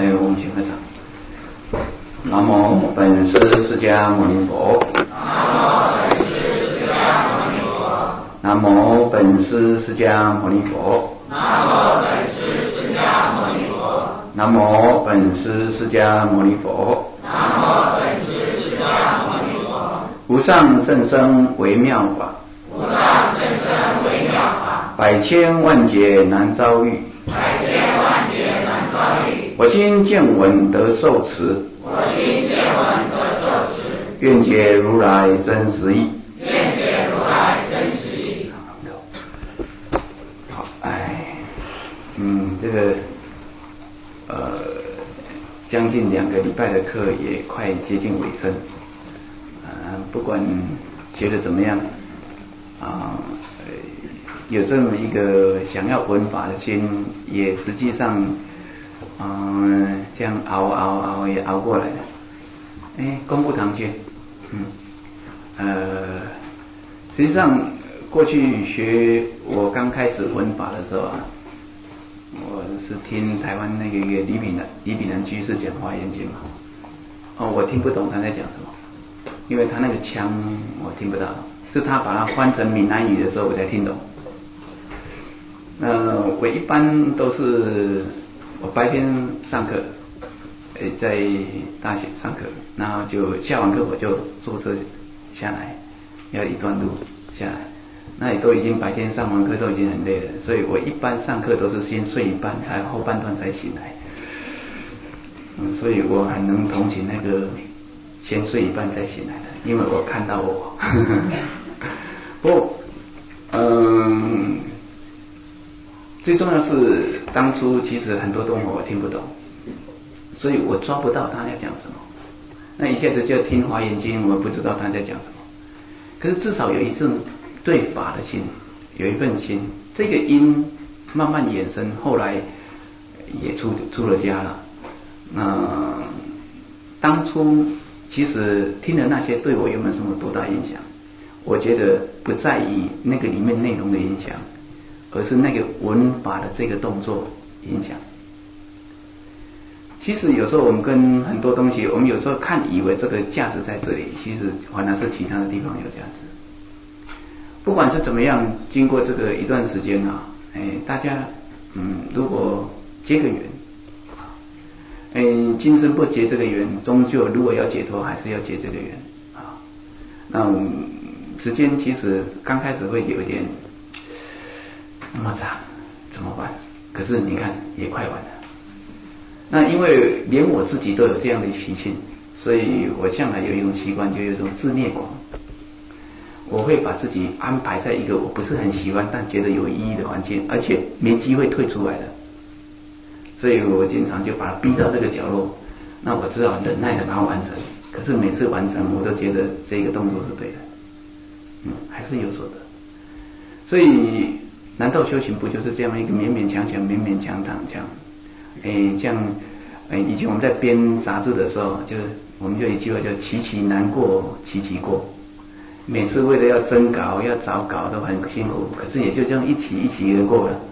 我们请合掌。南无本师释迦牟尼佛。南无本师释迦牟尼佛。南无本师释迦牟尼佛。南无本师释迦牟尼佛。无上甚深微妙法。无上甚深微妙法。百千万劫难遭遇。百千万劫难遭遇。我今见闻得受持。我今见闻得受持。愿解如来真实义。愿解如来真实义。好，这个将近2个礼拜的课也快接近尾声，不管觉得怎么样，有这么一个想要闻法的心，也实际上，这样熬也熬过来了。功不唐捐，实际上过去我刚开始闻法的时候啊。我是听台湾那个一个李炳南居士讲《华严经》嘛，我听不懂他在讲什么，因为他那个腔我听不到，是他把它翻成闽南语的时候我才听懂。我一般都是我白天上课，在大学上课，然后就下完课我就坐车下来，要一段路下来。那也都已经白天上完课都已经很累了，所以我一般上课都是先睡一半，才后半段才醒来。所以我很能同情那个先睡一半才醒来的，因为我看到我。不过，最重要是当初其实很多东西我听不懂，所以我抓不到他在讲什么。那一下子就听华严经，我不知道他在讲什么。可是至少有一份对法的心，有一份心，这个因慢慢衍生，后来也出了家了。当初其实听的那些对我有没有什么多大影响？我觉得不在于那个里面内容的影响，而是那个闻法的这个动作影响。其实有时候我们跟很多东西，我们有时候以为这个价值在这里，其实反而是其他的地方有价值。不管是怎么样，经过这个一段时间啊，大家如果结个缘，今生不结这个缘，终究如果要解脱，还是要结这个缘啊。那时间其实刚开始会有一点那么长，怎么办？可是你看也快完了。那因为连我自己都有这样的习性，所以我向来有一种习惯，就有一种自虐狂。我会把自己安排在一个我不是很喜欢但觉得有意义的环境，而且没机会退出来的，所以我经常就把它逼到这个角落，那我只好忍耐的把它完成。可是每次完成我都觉得这个动作是对的，还是有所得。所以难道修行不就是这样一个勉勉强强这样？像以前我们在编杂志的时候，我们就有一句话叫期期难过期期过。每次为了要征稿要找稿都很辛苦，可是也就这样一期的过了。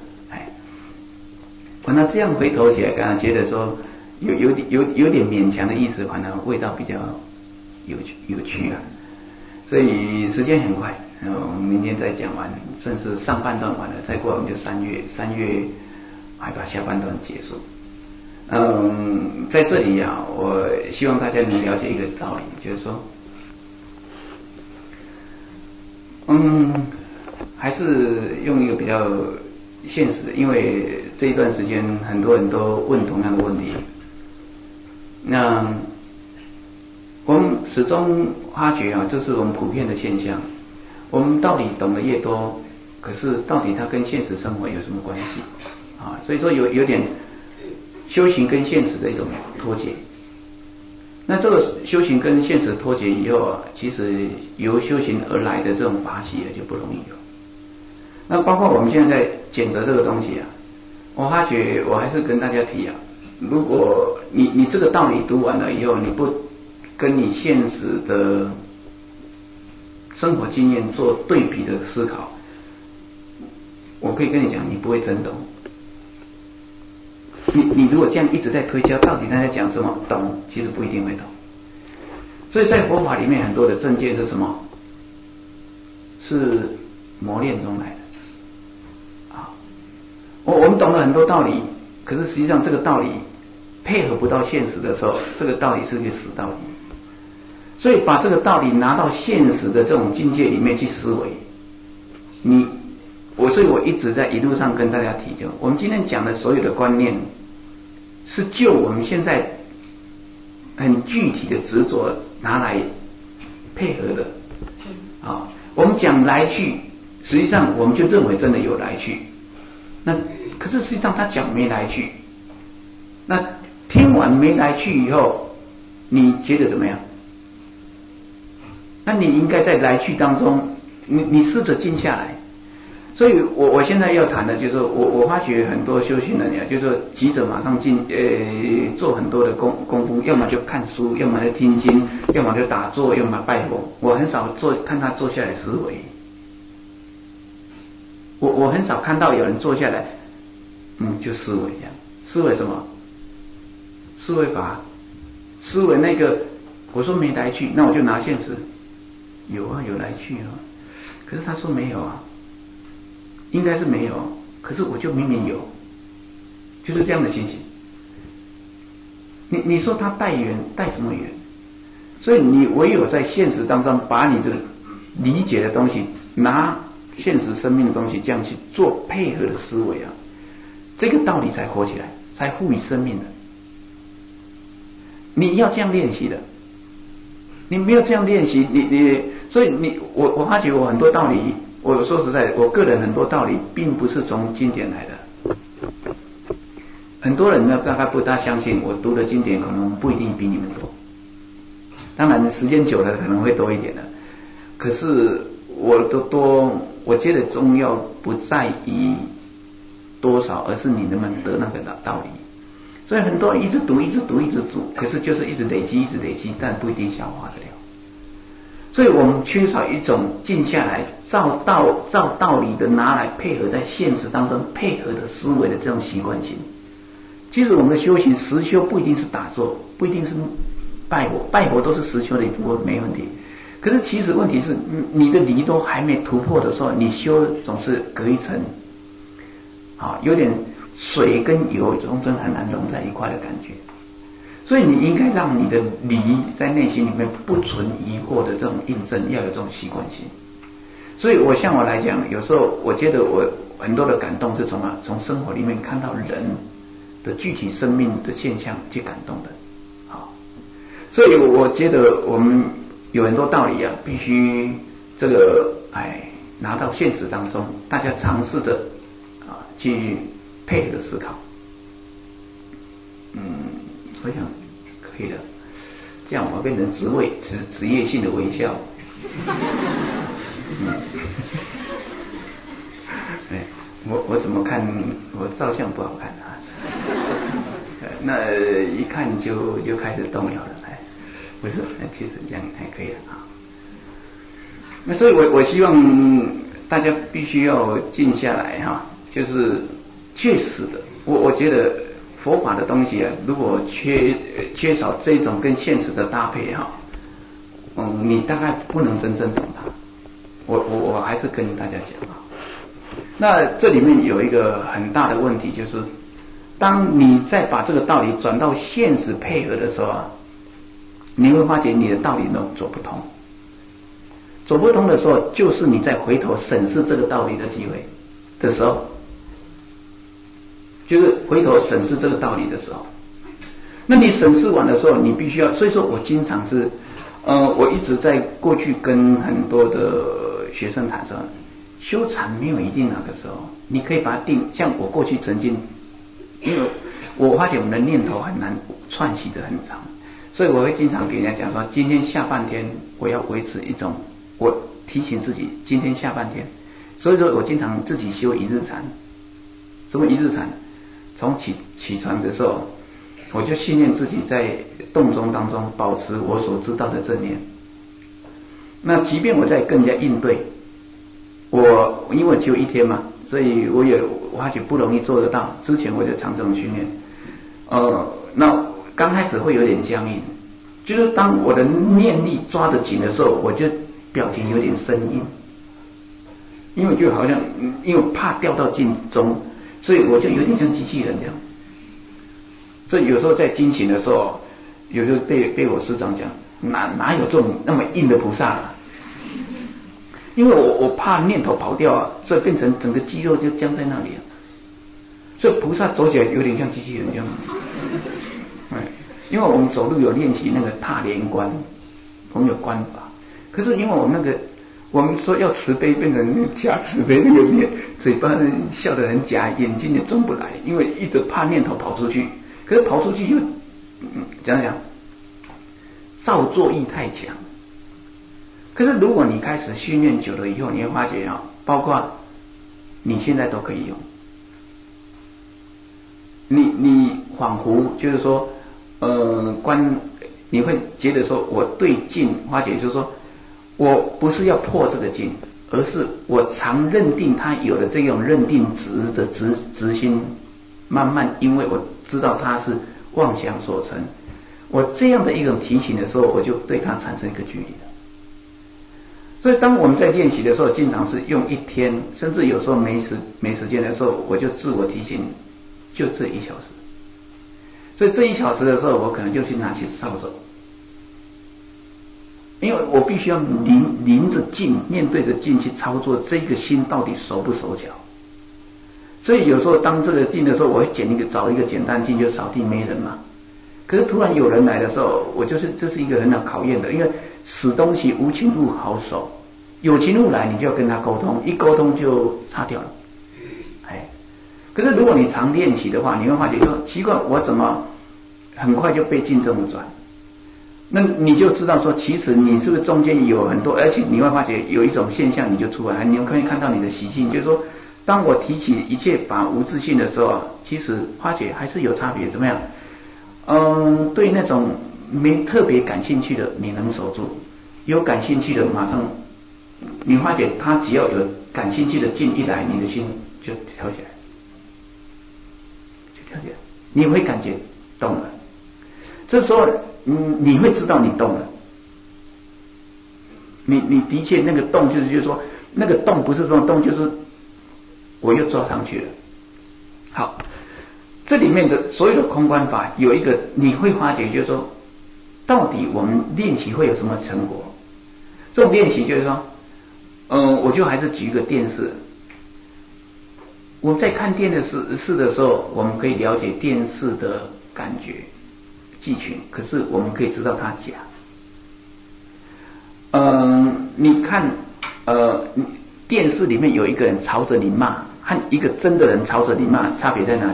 那这样回头起来，刚刚觉得说有点勉强的意思，反而味道比较有趣啊。所以时间很快，我们明天再讲完，算是上半段完了，再过我们就3月还把下半段结束。在这里啊，我希望大家能了解一个道理，就是说。还是用一个比较现实的，因为这一段时间很多人都问同样的问题。那我们始终发觉啊，这是我们普遍的现象。我们到底懂得越多，可是到底它跟现实生活有什么关系啊？所以说有点修行跟现实的一种脱节。那这个修行跟现实脱节以后啊，其实由修行而来的这种法喜就不容易有。那包括我们现在在检测这个东西啊，我发觉我还是跟大家提啊，如果你这个道理读完了以后，你不跟你现实的生活经验做对比的思考，我可以跟你讲，你不会真懂。 你如果这样一直在推敲，到底他在讲什么？懂，其实不一定会懂。所以在佛法里面，很多的正见是什么？是磨练中来的。啊，我们懂了很多道理，可是实际上这个道理配合不到现实的时候，这个道理是个死道理。所以把这个道理拿到现实的这种境界里面去思维，所以我一直在一路上跟大家提，就我们今天讲的所有的观念，是就我们现在很具体的执着拿来配合的。啊，我们讲来去，实际上我们就认为真的有来去，那可是实际上他讲没来去，那听完没来去以后，你觉得怎么样？那你应该在来去当中，你试着静下来。所以我现在要谈的就是我发觉很多修行人呀，就是说急着马上做很多的功夫，要么就看书，要么就听经，要么就打坐，要么拜佛。我很少看他坐下来思维。我很少看到有人坐下来，就思维这样。思维什么？思维法，思维那个。我说没来去，那我就拿现实。有啊，有来去啊，可是他说没有啊，应该是没有，可是我就明明有，就是这样的情形。你说他带缘，带什么缘？所以你唯有在现实当中，把你这个理解的东西，拿现实生命的东西这样去做配合的思维啊，这个道理才活起来，才赋予生命的。你要这样练习的。你没有这样练习，所以我发觉我很多道理，我说实在，我个人很多道理并不是从经典来的。很多人呢大概不大相信，我读的经典可能不一定比你们多。当然时间久了可能会多一点的，可是我觉得重要不在于多少，而是你能不能得那个道理。所以很多人一直读，可是就是一直累积，但不一定消化得了。所以我们缺少一种静下来，照道理的拿来配合在现实当中配合的思维的这种习惯性。其实我们的修行实修不一定是打坐，不一定是拜佛都是实修的一部分，没问题。可是其实问题是，你的理都还没突破的时候，你修总是隔一层，有点水跟油总真很难融在一块的感觉。所以你应该让你的理在内心里面不存疑惑的这种印证，要有这种习惯性。所以像我来讲，有时候我觉得我很多的感动是从生活里面看到人的具体生命的现象去感动的。所以我觉得我们有很多道理啊，必须这个拿到现实当中，大家尝试着去配合的思考。我想可以了，这样我变成职业性的微笑。我怎么看？我照相不好看啊。那一看就开始动摇了。不是，其实这样还可以了啊。那所以我希望大家必须要静下来哈，就是确实的。我觉得佛法的东西啊，如果缺少这种跟现实的搭配哈，你大概不能真正懂它。我还是跟大家讲啊。那这里面有一个很大的问题，就是当你再把这个道理转到现实配合的时候啊，你会发觉你的道理都走不通。走不通的时候，就是你再回头审视这个道理的机会的时候，就是回头审视这个道理的时候。那你审视完的时候，你必须要，所以说我经常是我一直在过去跟很多的学生谈说，修禅没有一定哪个时候，你可以把它定，像我过去曾经，因为我发现我们的念头很难串习得很长，所以我会经常给人家讲说，今天下半天我要维持一种，我提醒自己今天下半天，所以说我经常自己修一日禅。什么一日禅？从起床的时候，我就训练自己在动中当中保持我所知道的正念。那即便我在跟人家应对，因为我只有一天嘛，所以我发觉不容易做得到。之前我就常这种训练， 那刚开始会有点僵硬，就是当我的念力抓得紧的时候，我就表情有点生硬，因为就好像因为怕掉到境中，所以我就有点像机器人这样。所以有时候在惊醒的时候，有时候被我师长讲，哪有这种那么硬的菩萨啊？因为我怕念头跑掉啊，所以变成整个肌肉就僵在那里啊。所以菩萨走起来有点像机器人这样。因为我们走路有练习那个踏莲观，我们有观法。可是因为我们说要慈悲，变成假慈悲，那个念嘴巴笑得很假，眼睛也睁不来，因为一直怕念头跑出去。可是跑出去又讲造作意太强。可是如果你开始训练久了以后，你会发觉啊，包括你现在都可以用。你恍惚就是说，你会觉得说我对境发觉，就是说我不是要破这个境，而是我常认定它有了这种认定值的执心，慢慢因为我知道它是妄想所成，我这样的一种提醒的时候，我就对它产生一个距离了。所以当我们在练习的时候，经常是用一天，甚至有时候没时间的时候，我就自我提醒，就这1小时。所以这1小时的时候，我可能就去拿起扫帚，因为我必须要临着境，面对着境去操作这个心到底熟不熟巧。所以有时候当这个境的时候，我会找一个简单境，就扫地没人嘛。可是突然有人来的时候，这是一个很好考验的，因为死东西无情物好守，有情物来你就要跟他沟通，一沟通就擦掉了。可是如果你常练习的话，你会发觉说奇怪，我怎么很快就被境这么转？那你就知道说，其实你是不是中间有很多，而且你会发觉有一种现象，你就出来，你可以看到你的习性，就是说，当我提起一切法无自性的时候，其实发觉还是有差别。怎么样？对那种没特别感兴趣的，你能守住；有感兴趣的，马上你发觉他只要有感兴趣的境一来，你的心就调起来，你会感觉动了。这时候你会知道你动了。你的确那个动就是说那个动不是说动，就是我又坐上去了。好。这里面的所有的空观法有一个你会发觉，就是说到底我们练习会有什么成果？这种练习就是说，我就还是举一个电视。我们在看电视的时候，我们可以了解电视的感觉剧情，可是我们可以知道它假。你看电视里面有一个人朝着你骂，和一个真的人朝着你骂，差别在哪里？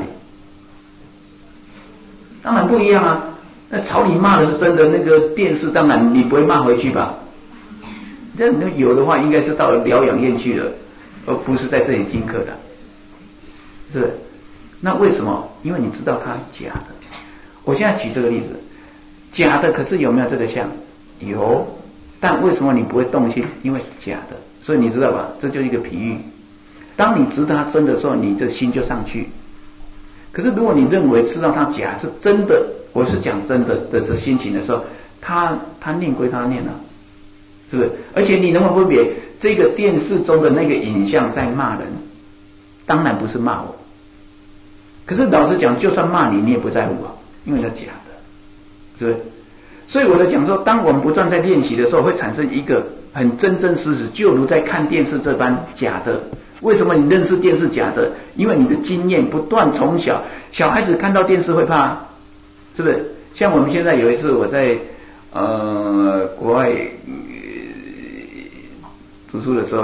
当然不一样啊！那朝你骂的是真的，那个电视当然你不会骂回去吧？这有的话应该是到了疗养院去了，而不是在这里听课的，是不是？那为什么？因为你知道它假的。我现在举这个例子，假的，可是有没有这个相？有，但为什么你不会动心？因为假的，所以你知道吧？这就是一个比喻。当你知道它真的时候，你这心就上去。可是如果你认为知道它假是真的，我是讲真的这心情的时候，他念归他念啊，是不是？而且你能不能分别这个电视中的那个影像在骂人？当然不是骂我。可是老实讲，就算骂你，你也不在乎啊，因为它假的，是不是？所以我在讲说，当我们不断在练习的时候，会产生一个很真真实实，就如在看电视这般假的。为什么你认识电视假的？因为你的经验不断，从小孩子看到电视会怕，是不是？像我们现在有一次我在国外读书的时候，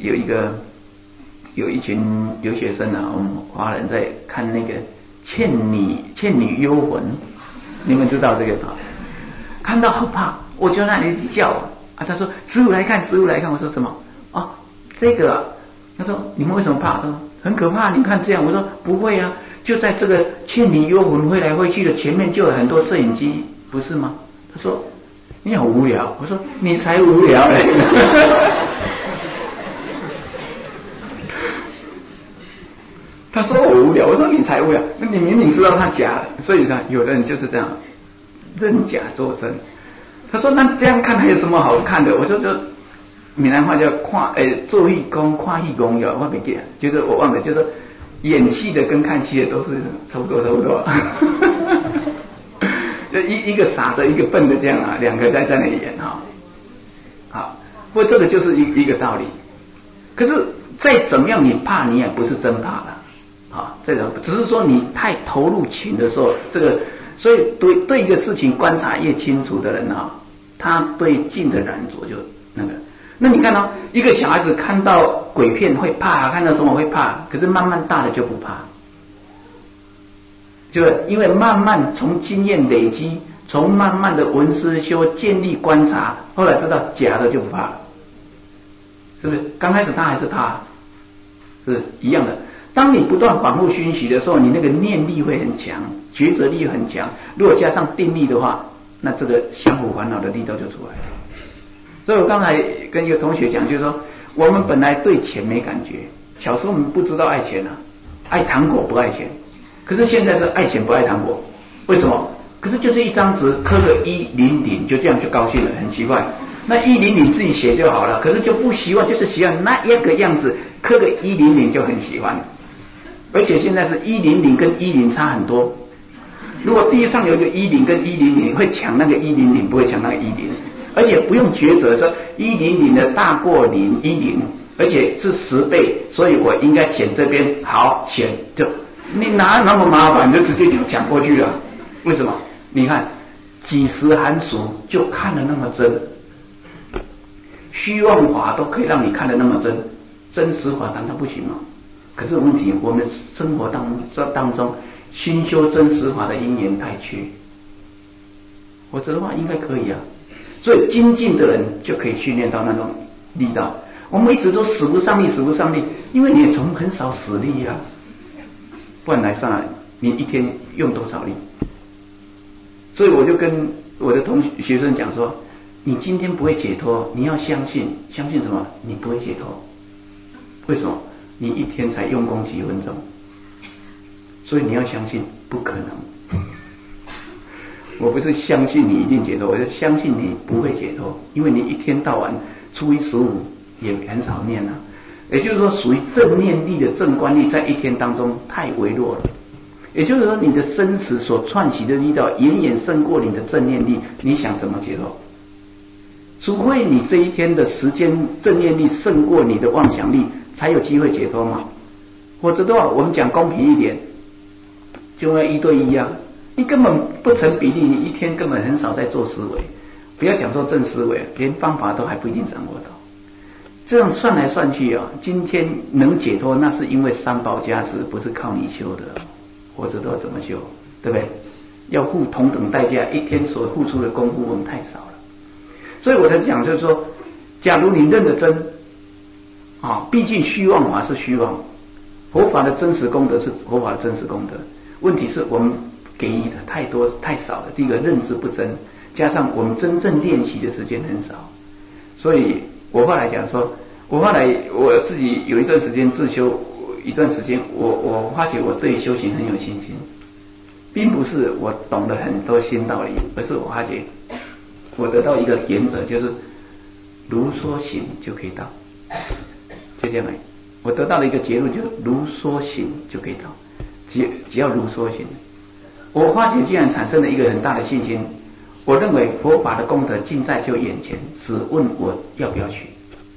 有一群留学生啊，我们华人在看那个倩女幽魂，你们知道这个吧？看到好怕，我就在那里笑啊。他说师父来看，师父来看。我说什么？哦，这个啊。他说你们为什么怕？他说很可怕，你看这样。我说不会啊，就在这个倩女幽魂挥来挥去的前面就有很多摄影机，不是吗？他说你好无聊。我说你才无聊嘞。 他说我无聊，我说你才无聊，那你明明知道他假的，所以说有的人就是这样认假作真。他说那这样看还有什么好看的？我就闽南话叫做戏功看戏功有我没记，就是我忘了，就是演戏的跟看戏的都是差不多。就一个傻的，一个笨的这样啊，两个在那里演哈。好，不过这个就是一个道理。可是再怎么样，你怕你也不是真怕了啊。这种只是说你太投入情的时候，这个所以对一个事情观察越清楚的人啊，他对境的染着就那个。那你看到一个小孩子看到鬼片会怕，看到什么会怕，可是慢慢大了就不怕。就因为慢慢从经验累积，从慢慢的闻思修建立观察，后来知道假的就不怕了，是不是？刚开始他还是怕，是一样的。当你不断反复熏习的时候，你那个念力会很强，抉择力很强。如果加上定力的话，那这个降伏烦恼的力道就出来了。所以我刚才跟一个同学讲，就是说我们本来对钱没感觉，小时候我们不知道爱钱啊，爱糖果不爱钱。可是现在是爱钱不爱糖果，为什么？可是就是一张纸刻个100，就这样就高兴了，很奇怪。那100自己写就好了，可是就不习惯，就是喜欢那一个样子，刻个100就很喜欢。而且现在是100跟10差很多。如果地上有一个10跟100，会抢那个100，不会抢那个10，而且不用抉择说100的大过10，而且是10倍，所以我应该选这边好选就。你哪那么麻烦，就直接就讲过去了？为什么？你看几十寒暑就看得那么真，虚妄法都可以让你看得那么真，真实法难道不行吗？可是问题，我们生活当中心修真实法的因缘太缺，否则的话应该可以啊。所以精进的人就可以训练到那种力道。我们一直都使不上力，因为你从很少使力啊。不然来上你一天用多少力？所以我就跟我的学生讲说，你今天不会解脱，你要相信什么？你不会解脱，为什么？你一天才用功几分钟，所以你要相信不可能。我不是相信你一定解脱，我就相信你不会解脱，因为你一天到晚初一15也很少念啊。也就是说，属于正念力的正观力，在一天当中太微弱了。也就是说，你的生死所串起的力道，远远胜过你的正念力。你想怎么解脱？除非你这一天的时间正念力胜过你的妄想力，才有机会解脱嘛。否则的话，我们讲公平一点，就要1对1啊。你根本不成比例，你一天根本很少在做思维。不要讲说正思维，连方法都还不一定掌握到。这样算来算去啊，今天能解脱，那是因为三宝加持，不是靠你修的，或者都要怎么修，对不对？要付同等代价，一天所付出的功夫我们太少了。所以我在讲就是说，假如你认得真啊，毕竟虚妄法是虚妄，佛法的真实功德是佛法的真实功德。问题是我们给予的太多太少了。第一个认知不真，加上我们真正练习的时间很少，所以我后来讲说，我自己有一段时间自修一段时间，我发觉我对修行很有信心，并不是我懂了很多新道理，而是我发觉我得到一个原则，就是如说行就可以到，就这样。我得到了一个结论，就是如说行就可以到，只要如说行。我发觉竟然产生了一个很大的信心，我认为佛法的功德尽在就眼前，只问我要不要去。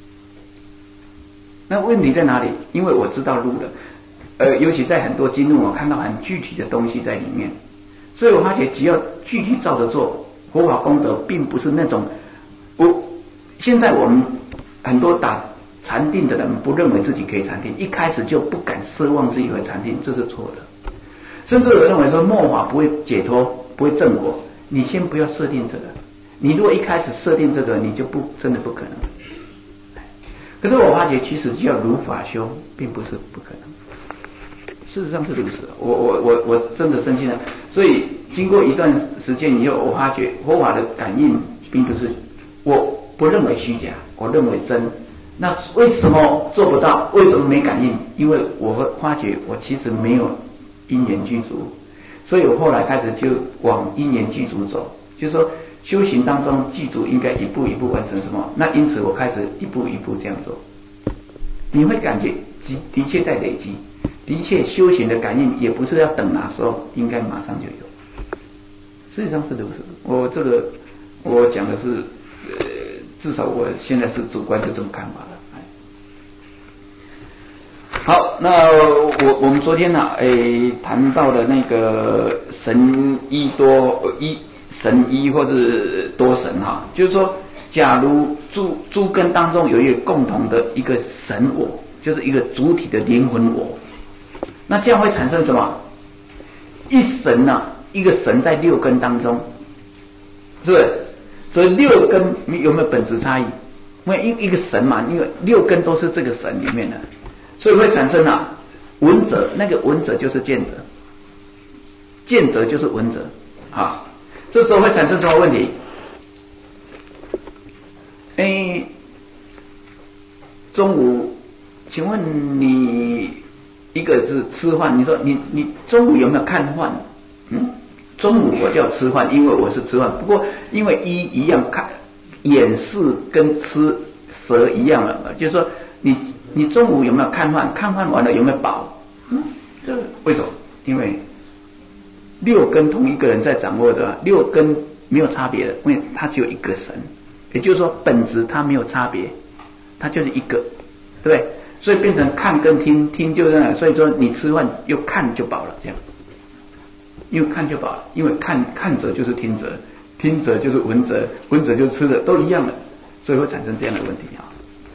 那问题在哪里？因为我知道路了，尤其在很多经论，我看到很具体的东西在里面，所以我发觉只要具体照着做，佛法功德并不是那种现在我们很多打禅定的人不认为自己可以禅定，一开始就不敢奢望自己会禅定，这是错的。甚至有人认为说末法不会解脱，不会正果，你先不要设定这个。你如果一开始设定这个，你就真的不可能。可是我发觉，其实只要如法修，并不是不可能。事实上是如此。我真的深信了。所以经过一段时间以后，我发觉佛法的感应并不是，我不认为虚假，我认为真。 那为什么做不到？为什么没感应？因为我会发觉我其实没有因缘具足，所以我后来开始就往因缘具足走，就是说修行当中具足应该一步一步完成什么？那因此我开始一步一步这样做，你会感觉的确在累积，的确修行的感应也不是要等哪时候，应该马上就有。事实上是如此，我讲的是至少我现在是主观就这么看法了。好，那我们昨天呢，谈到了那个神一或者多神哈，就是说，假如诸根当中有一个共同的一个神我，就是一个主体的灵魂我，那这样会产生什么？一神呢，一个神在六根当中，是不是？这六根有没有本质差异？因为一个神嘛，因为六根都是这个神里面的，所以会产生闻者，那个闻者就是见者，见者就是闻者啊。这时候会产生什么问题？中午，请问你一个是吃饭，你说你中午有没有看饭？中午我叫吃饭，因为我是吃饭。不过因为一样看眼视跟吃舌一样了，就是说你中午有没有看饭？看饭完了有没有饱？这为什么？因为六根同一个人在掌握的，六根没有差别的，因为它只有一个神，也就是说本质它没有差别，它就是一个，对不对？所以变成看跟听，听就这样，所以说你吃饭又看就饱了，这样。因为看就饱了，因为看者就是听者，听者就是闻者，闻者就是吃的，都一样的，所以会产生这样的问题啊。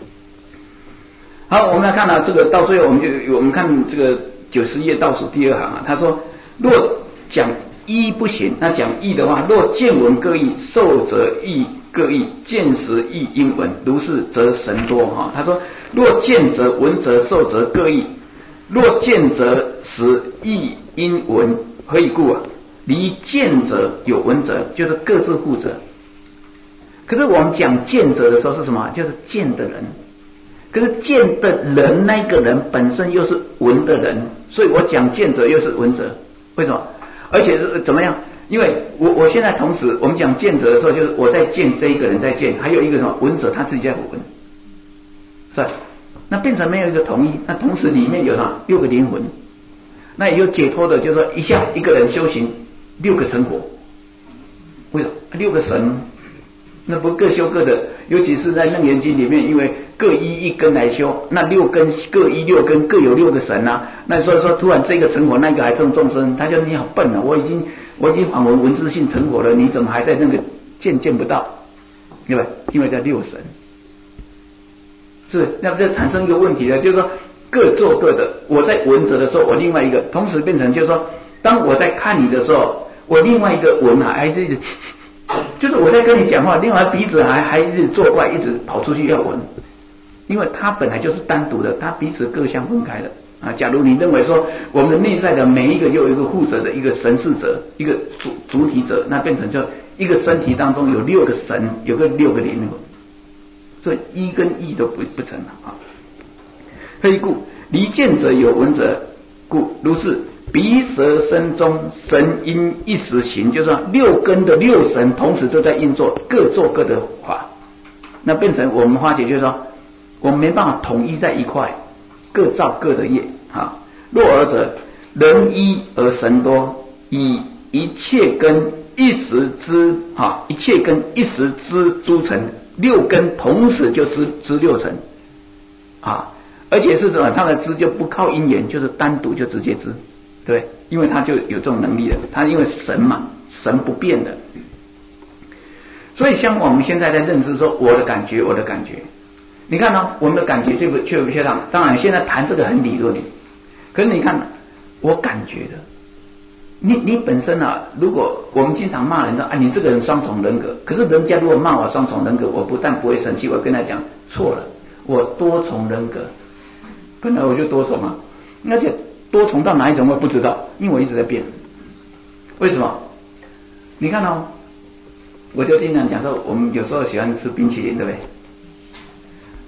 好，我们来看这个到最后，我们看这个90页倒数第2行啊，他说若讲一不行，那讲义的话，若见闻各异，受则义各异，见时义应闻，如是则神多哈。他说若见则闻则受则各异，若见则时义应闻。何以故啊？离见者有闻者，就是各自护者。可是我们讲见者的时候是什么？就是见的人。可是见的人那个人本身又是闻的人，所以我讲见者又是闻者。为什么？而且是怎么样？因为我现在同时我们讲见者的时候，就是我在见这一个人在见，还有一个什么闻者他自己在闻，是吧？那变成没有一个统一，那同时里面有什么6个灵魂。那也有解脱的，就是说一个人修行6个成果，为什么6个神？那不各修各的，尤其是在楞严经里面，因为各依一根来修，那6根各依6根，各有6个神啊。那所以说突然这个成果，那个还证众生，他就你好笨啊！我已经访问文字性成果了，你怎么还在那个见不到？对吧？因为叫6神，是那不就产生一个问题了，就是说。各做各的，我在闻者的时候，我另外一个，同时变成就是说，当我在看你的时候，我另外一个闻还是一直，就是我在跟你讲话，另外鼻子还一直作怪，一直跑出去要闻，因为它本来就是单独的，它彼此各相分开的啊。假如你认为说我们的内在的每一个又有一个护者的一个神事者，一个主体者，那变成就一个身体当中有6个神，有个6个灵魂，所以一跟一都不成了啊。何以故？离见者有闻者故，如是鼻舌身中神因一时行，就是说6根的6神同时都在运作，各做各的法。那变成我们发觉就是说，我们没办法统一在一块，各造各的业啊。若尔者，人一而神多，以一切根一时之一切根一时之诸成，6根同时就知6成啊。而且是什么？他的知就不靠因缘，就是单独就直接知，对，因为他就有这种能力了。他因为神嘛，神不变的，所以像我们现在在认知说我的感觉，你看我们的感觉确不确当？当然现在谈这个很理论，可是你看我感觉的，你本身如果我们经常骂人说你这个人双重人格，可是人家如果骂我双重人格，我不但不会生气，我跟他讲错了，我多重人格。本来我就多重而且多重到哪一种我不知道，因为我一直在变。为什么？你看我就经常讲说，我们有时候喜欢吃冰淇淋，对不对？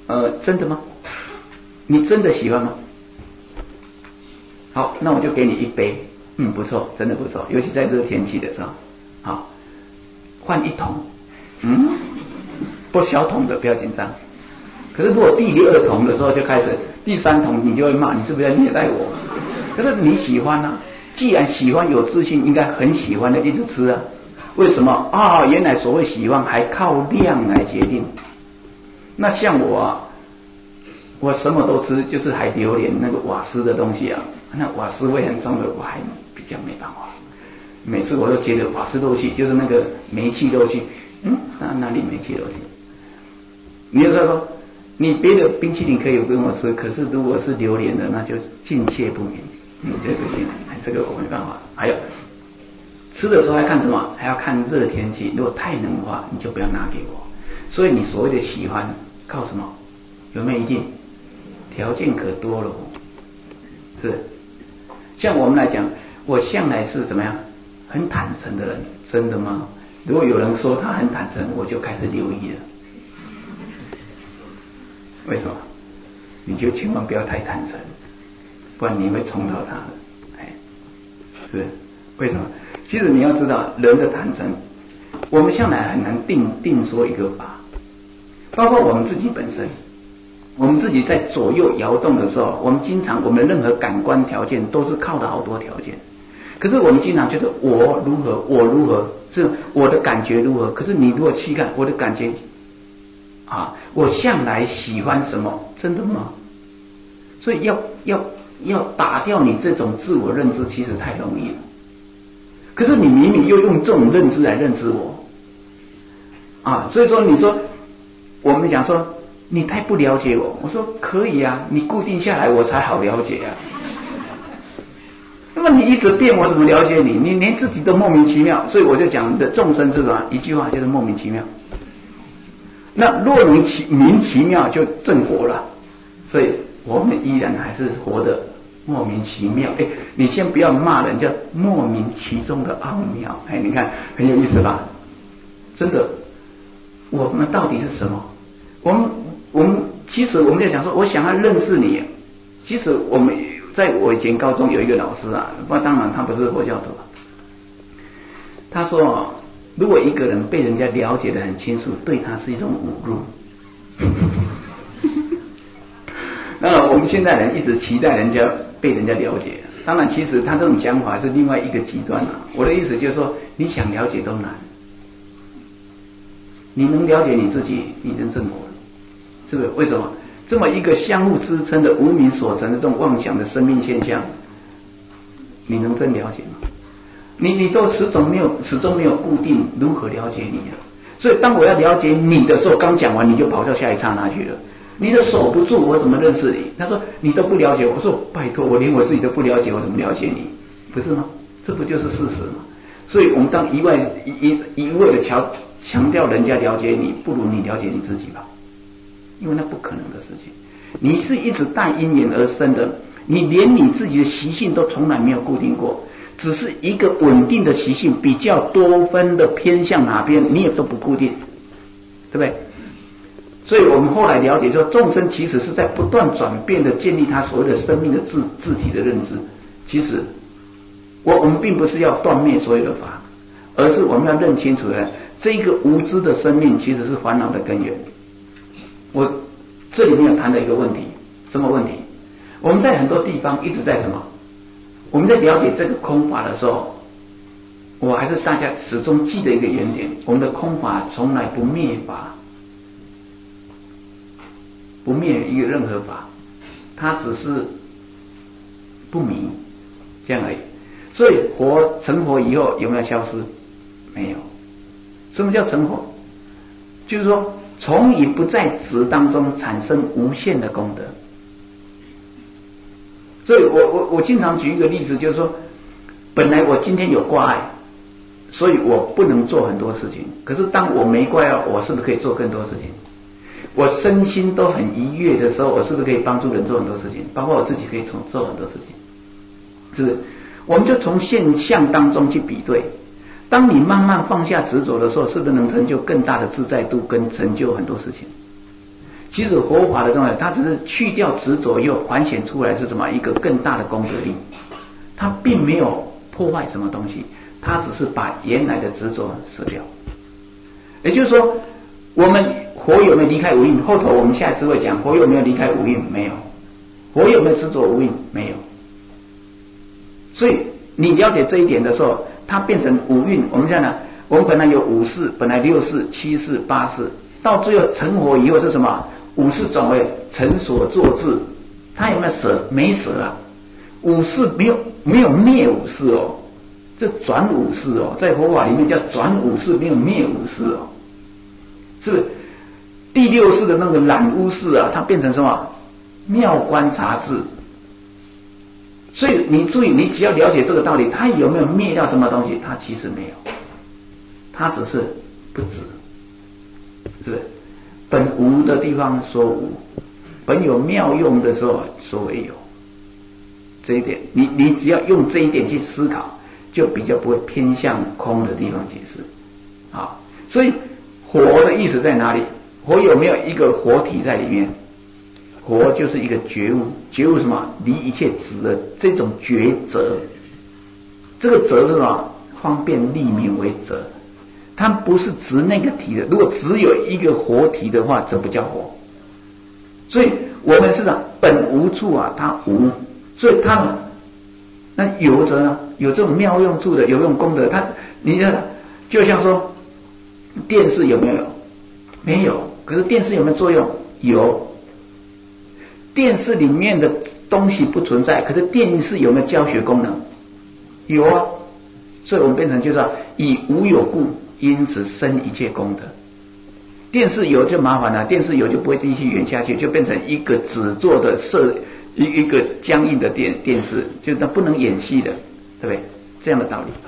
真的吗？你真的喜欢吗？好，那我就给你一杯，不错，真的不错，尤其在热天气的时候，好，换一桶，不小桶的不要紧张。可是如果第2桶的时候就开始，第3桶你就会骂你是不是在虐待我？可是你喜欢啊，既然喜欢有自信，应该很喜欢的一直吃啊。为什么啊？原来所谓喜欢还靠量来决定。那像我啊，我什么都吃，就是还榴莲那个瓦斯的东西啊，那瓦斯味很重的，我还比较没办法。每次我都觉得瓦斯漏气，就是那个煤气漏气，哪里煤气漏气？你就说你别的冰淇淋可以跟我吃，可是如果是榴莲的，那就敬谢不敏。这个不行，这个我没办法。还有吃的时候还看什么？还要看热天气，如果太冷的话，你就不要拿给我。所以你所谓的喜欢靠什么？有没有一定？条件可多了，是。像我们来讲，我向来是怎么样？很坦诚的人，真的吗？如果有人说他很坦诚，我就开始留意了。为什么？你就千万不要太坦诚，不然你会冲到他的，是不是？为什么？其实你要知道，人的坦诚，我们向来很难定说一个法，包括我们自己本身，我们自己在左右摇动的时候，我们的任何感官条件都是靠了好多条件。可是我们经常觉得我如何，是我的感觉如何。可是你如果去看我的感觉我向来喜欢什么，真的吗？所以要打掉你这种自我认知，其实太容易了。可是你明明又用这种认知来认知我所以说你说我们讲说你太不了解我，我说可以啊，你固定下来我才好了解啊。那么你一直变，我怎么了解你？你连自己都莫名其妙，所以我就讲的众生之法，一句话就是莫名其妙。那若能明其妙，就正果了。所以我们依然还是活得莫名其妙。你先不要骂人家莫名其中的奥妙。你看很有意思吧？真的，我们到底是什么？我们其实我们就讲说，我想要认识你。其实我以前高中有一个老师不当然他不是佛教徒。他说如果一个人被人家了解得很清楚，对他是一种侮辱。那我们现在人一直期待人家被人家了解，当然其实他这种讲法是另外一个极端我的意思就是说，你想了解都难。你能了解你自己，你真正果了，是不是？为什么？这么一个相互支撑的无名所成的这种妄想的生命现象，你能真了解吗？你都始终没有固定，如何了解你啊？所以当我要了解你的时候，刚讲完你就跑到下一刹那去了，你的守不住，我怎么认识你？他说你都不了解我，说拜托，我连我自己都不了解，我怎么了解你？不是吗？这不就是事实吗？所以我们当一味的强调人家了解你，不如你了解你自己吧，因为那不可能的事情。你是一直带因缘而生的，你连你自己的习性都从来没有固定过，只是一个稳定的习性，比较多分的偏向哪边，你也都不固定，对不对？所以我们后来了解说，众生其实是在不断转变的建立他所谓的生命的自体的认知。其实我们并不是要断灭所有的法，而是我们要认清楚的，这一个无知的生命其实是烦恼的根源。我这里面有谈到一个问题，什么问题？我们在很多地方一直在什么？我们在了解这个空法的时候，我还是大家始终记得一个原点，我们的空法从来不灭法，不灭一个任何法，它只是不迷这样而已。所以成佛以后有没有消失？没有。什么叫成佛？就是说从以不在执当中产生无限的功德。所以我经常举一个例子，就是说本来我今天有挂碍，所以我不能做很多事情，可是当我没挂碍，我是不是可以做更多事情？我身心都很愉悦的时候，我是不是可以帮助人做很多事情？包括我自己可以做很多事情，是不是？我们就从现象当中去比对，当你慢慢放下执着的时候，是不是能成就更大的自在度，跟成就很多事情？ 其实佛法的东西，它只是去掉执着，又反显出来是什么一个更大的功德力，它并没有破坏什么东西，它只是把原来的执着舍掉。也就是说，我们佛有没有离开五蕴？后头我们下一次会讲佛有没有离开五蕴？没有。佛有没有执着五蕴？没有。所以你了解这一点的时候，它变成五蕴。我们讲呢，我们本来有五识，本来六识、七识、八识，到最后成佛以后是什么？五识转为成所作智，它有没有舍？没舍啊。五识没有灭五识哦，这转五识哦，在佛法里面叫转五识，没有灭五识哦。是不是？第六识的那个染污识啊，它变成什么？妙观察智。所以你注意，你只要了解这个道理，它有没有灭掉什么东西？它其实没有，它只是不止，是不是？本无的地方说无，本有妙用的时候说为有。这一点，你只要用这一点去思考，就比较不会偏向空的地方解释啊。所以活的意思在哪里？活有没有一个活体在里面？活就是一个觉悟，觉悟什么？离一切执的这种觉则。这个则是什么？方便立名为则。它不是执那个体的，如果只有一个活体的话，这不叫活。所以我们是本无处啊，它无，所以它那有则呢，有这种妙用处的，有用功德。它你就像说电视有没有？没有。可是电视有没有作用？有。电视里面的东西不存在，可是电视有没有教学功能？有啊。所以我们变成就是以无有故，因此生一切功德。电视有就麻烦了，电视有就不会继续演下去，就变成一个纸做的一个僵硬的电视，就它不能演戏的，对不对？这样的道理。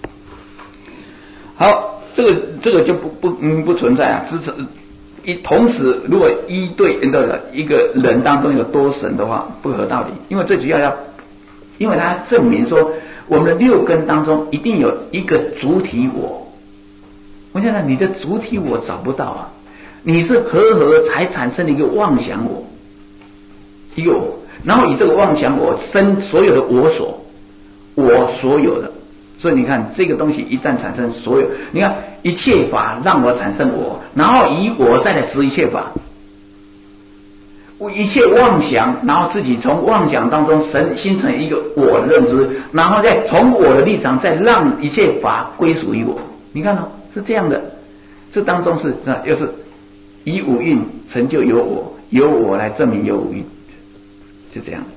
好，这个就不存在啊。同时，如果一对一个人当中有多神的话，不合道理。因为最主要因为它证明说，我们的六根当中一定有一个主体我。我想想，你的主体我找不到啊，你是和才产生了一个妄想我，一个我，然后以这个妄想我生所有的我所有的。所以你看，这个东西一旦产生所有，你看一切法让我产生我，然后以我再来执一切法，我一切妄想，然后自己从妄想当中形成一个我的认知，然后再从我的立场再让一切法归属于我。你看是这样的，这当中又是以五蕴成就有我，由我来证明有五蕴，就这样。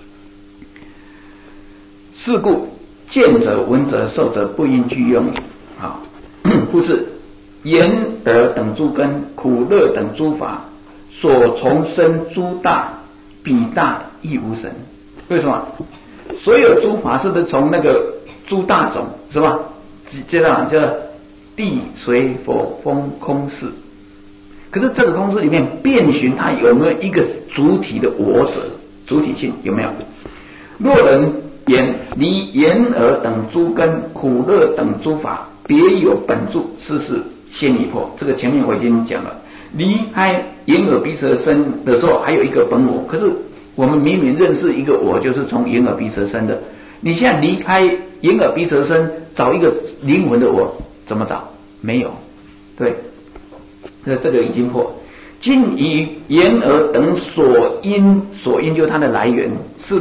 是故见者、闻者、受者不应具用啊！故是眼耳等诸根、苦乐等诸法所从生诸大，彼大亦无神。为什么？所有诸法是不是从那个诸大种是吧？接着叫地水火风空四。可是这个空四里面遍寻它有没有一个主体的我者，主体性有没有？若人离眼耳等诸根、苦乐等诸法别有本住，是先已破。这个前面我已经讲了。离开眼耳鼻舌身的时候，还有一个本我。可是我们明明认识一个我，就是从眼耳鼻舌身的。你现在离开眼耳鼻舌身，找一个灵魂的我，怎么找？没有。对，这个已经破。今以眼耳等所因就它的来源四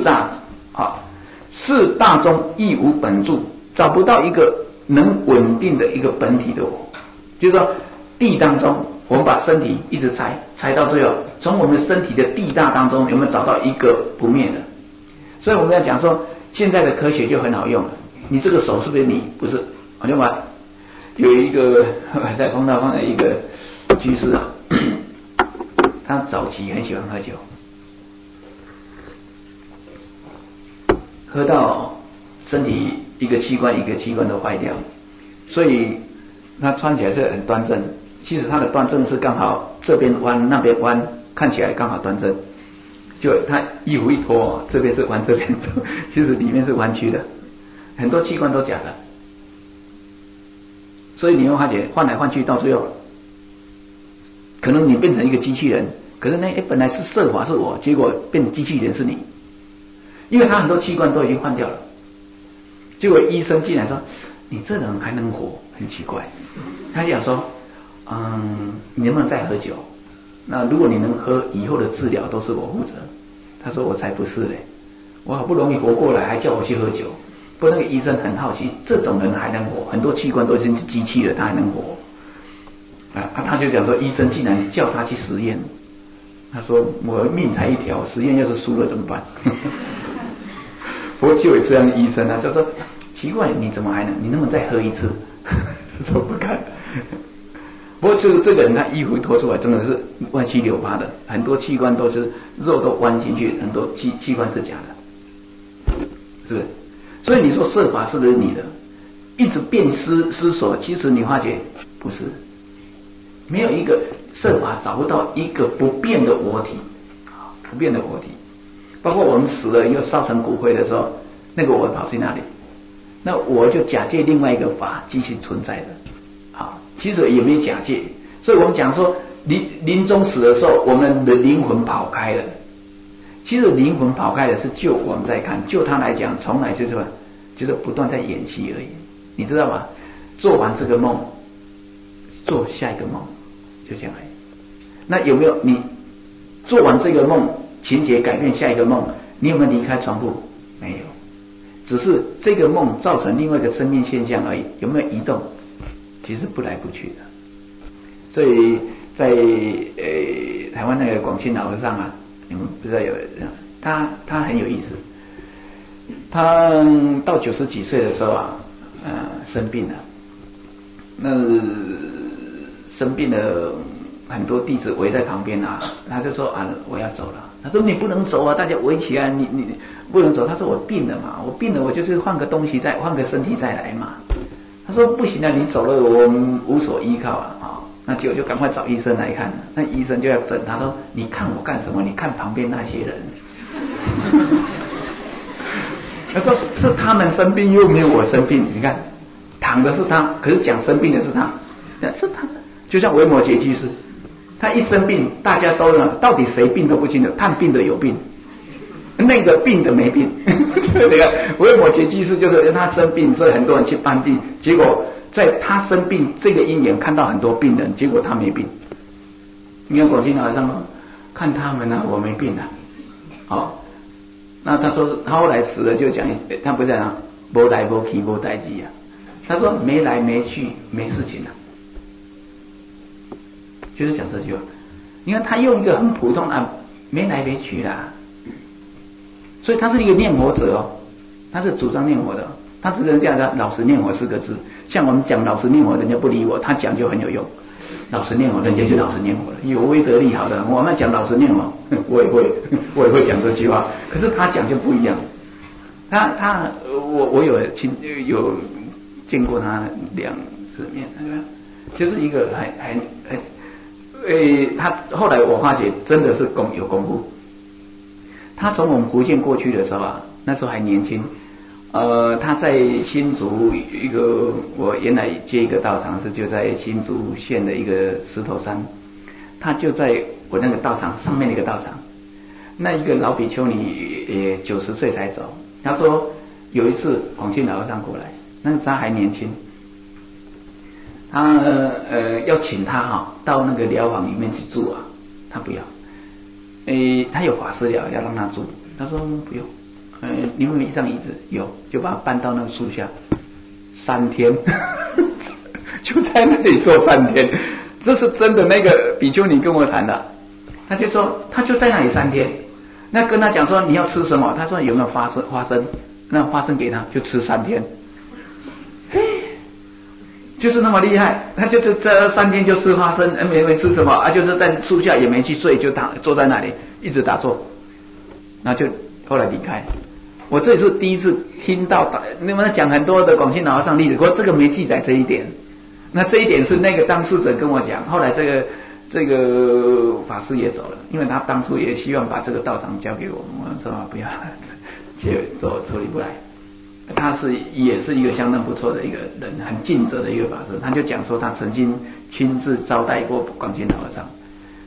大中亦无本住，找不到一个能稳定的一个本体的我。就是说地当中，我们把身体一直拆到最后，从我们身体的地大当中有没有找到一个不灭的？所以我们要讲说，现在的科学就很好用了。你这个手是不是你？不是，我就把有一个在碰到放在一个居士啊，他早期很喜欢喝酒，喝到身体一个器官都坏掉，所以他穿起来是很端正。其实他的端正是刚好这边弯那边弯，看起来刚好端正。就他衣服一脱，这边是弯这边走，其实里面是弯曲的，很多器官都假的。所以你会发觉换来换去，到最后可能你变成一个机器人， 可是本来是设法是我，结果变机器人是你，因为他很多器官都已经换掉了。结果医生进来说，你这人还能活，很奇怪。他讲说，你能不能再喝酒？那如果你能喝，以后的治疗都是我负责。他说我才不是嘞，我好不容易活过来，还叫我去喝酒。不过那个医生很好奇，这种人还能活，很多器官都已经是机器了，他还能活。他就讲说，医生竟然叫他去实验。他说我命才一条，实验要是输了怎么办？不过就有这样的医生啊，就说奇怪，你怎么还能？你能不能再喝一次？他说不敢。不过就是这个人，他衣服脱出来真的是歪七扭八的，很多器官都是肉都弯进去，很多器官是假的，是不是？所以你说设法是不是你的？一直变思索，其实你发觉不是，没有一个设法找不到一个不变的我体，不变的我体。包括我们死了又烧成骨灰的时候，那个我跑去哪里？那我就假借另外一个法继续存在的。其实也没假借，所以我们讲说临终死的时候，我们的灵魂跑开了。其实灵魂跑开了是就我们在看，就他来讲，从来就是不断在演戏而已，你知道吗？做完这个梦，做下一个梦，就这样而已。那有没有你做完这个梦，情节改变下一个梦，你有没有离开床铺？没有，只是这个梦造成另外一个生命现象而已。有没有移动？其实不来不去的。所以在台湾那个广清老和尚啊，你们不知道有他很有意思。他到90几岁的时候啊，生病了。那生病了，很多弟子围在旁边啊，他就说我要走了。他说你不能走啊，大家围起来，你不能走。他说我病了嘛，我病了，我就是换个东西换个身体再来嘛。他说不行啊，你走了我们无所依靠了那结果就赶快找医生来看。那医生就要诊，他说你看我干什么？你看旁边那些人。他说是他们生病又没有我生病，你看躺的是他，可是讲生病的是他，是他。就像维摩诘居士，他一生病，大家都到底谁病都不清楚，探病的有病，那个病的没病。那个维摩诘居士就是因为他生病，所以很多人去办病，结果在他生病这个因缘看到很多病人，结果他没病。你看广清老和尚看他们我没病那他说他后来死了就讲，他不是讲没来没去没代志他说没来没去没事情就是讲这句话。你看他用一个很普通没来没去啦，所以他是一个念佛者他是主张念佛的，他只能这样的老实念佛4个字。像我们讲老实念佛，人家不理我，他讲就很有用。老实念佛，人家就老实念佛了。有威德利好的，我们讲老实念佛，我也会讲这句话。可是他讲就不一样。我有见过他2次面，就是一个他后来我发觉真的是有功夫。他从我们福建过去的时候那时候还年轻。他在新竹一个，我原来接一个道场就在新竹县的一个石头山，他就在我那个道场上面那个道场。那一个老比丘尼也90岁才走。他说有一次广清老和尚过来，那个他还年轻，他要请他到那个疗房里面去住他不要。他有法师寮要让他住，他说不用。你们有一张椅子？有，就把他搬到那个树下，3天，就在那里坐3天。这是真的，那个比丘尼跟我谈的，他就说他就在那里3天。那跟他讲说你要吃什么？他说有没有花生？那花生给他，就吃3天。就是那么厉害，他就是这3天就吃花生，没吃什么就是在树下也没去睡，就坐在那里一直打坐，那就后来离开。我这是第一次听到，你们讲很多的广清老和尚例子，不过这个没记载这一点。那这一点是那个当事者跟我讲，后来这个法师也走了，因为他当初也希望把这个道场交给我们，我说不要，处理不来。他也是一个相当不错的一个人，很尽责的一个法师。他就讲说他曾经亲自招待过广清老和尚，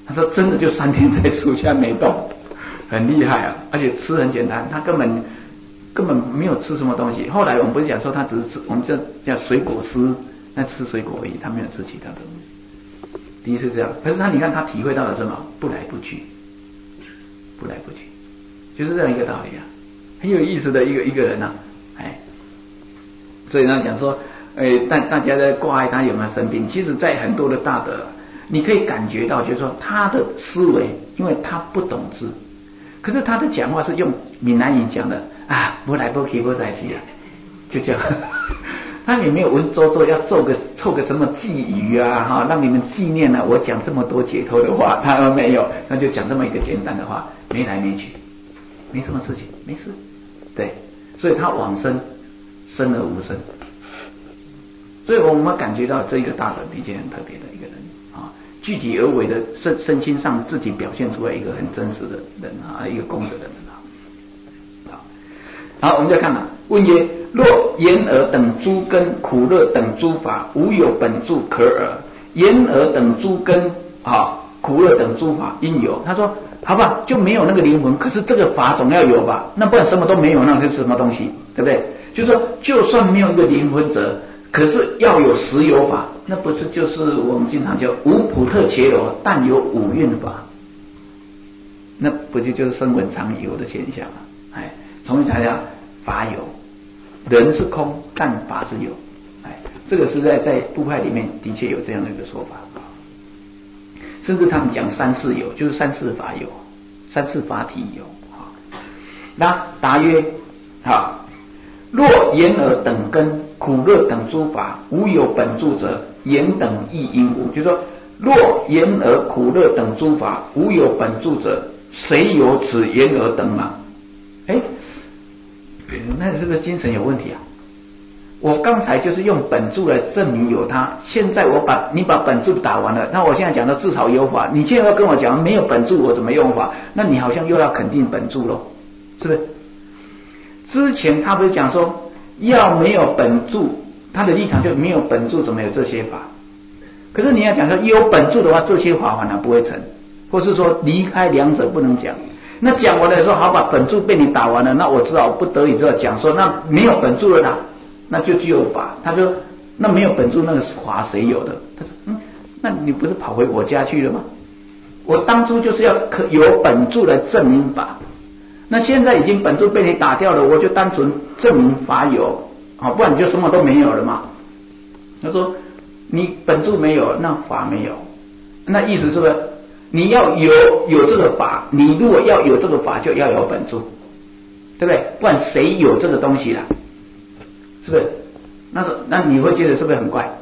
他说真的就3天在树下没动，很厉害啊，而且吃很简单，他根本没有吃什么东西。后来我们不是讲说他只是吃，我们叫水果丝，那吃水果而已，他没有吃其他的东西。第一次这样，可是你看他体会到了什么？不来不去，不来不去，就是这样一个道理啊，很有意思的一个人啊，哎，所以呢讲说，大家在挂碍他有没有生病？其实，在很多的大德，你可以感觉到，就是说他的思维，因为他不懂字，可是他的讲话是用闽南语讲的啊，不来不去不在去啊，就这样。他也没有文绉绉要凑个什么寄语啊，哈，让你们纪念了我讲这么多解脱的话，他都没有，那就讲这么一个简单的话，没来没去，没什么事情，没事，对，所以他往生，生而无生。所以我们感觉到这一个大的的确很特别的一个人啊，具体而为的身心上自己表现出来一个很真实的人啊，一个功德的人啊。好，我们再看啊，问曰：若言而等诸根、苦乐等诸法无有本住可尔，言而等诸根啊、苦乐等诸法应有。他说好吧，就没有那个灵魂，可是这个法总要有吧？那不然什么都没有，那是什么东西？对不对？就是说，就算没有一个灵魂者，可是要有实有法，那不是就是我们经常叫无普特伽罗，但有五蕴法，那不就是声闻常有的现象吗？哎，重新强调法有，人是空，但法是有。哎，这个实在在部派里面的确有这样的一个说法，甚至他们讲三世有，就是三世法有，三世法体有。那答曰：好，若言而等根、苦乐等诸法无有本住者，言等亦应无。就是说，若言而苦乐等诸法无有本住者，谁有此言而等嘛？哎，那是不是精神有问题啊？我刚才就是用本住来证明有它，现在你把本住打完了，那我现在讲的至少有法，你现在要跟我讲没有本住，我怎么用法？那你好像又要肯定本住咯，是不是？之前他不是讲说要没有本住，他的立场就没有本住，怎么有这些法？可是你要讲说有本住的话，这些法反而不会成，或是说离开两者不能讲。那讲完了说好，把本住被你打完了，那我只好不得已就要讲说那没有本住了啦，那就只有法。他说那没有本住那个法谁有的？他说那你不是跑回我家去了吗？我当初就是要有本住来证明法，那现在已经本住被你打掉了，我就单纯证明法有，不然你就什么都没有了嘛。他说你本住没有，那法没有，那意思是不是你要有这个法？你如果要有这个法，就要有本住，对不对？不然谁有这个东西啦？是不是？那你会觉得是不是很怪？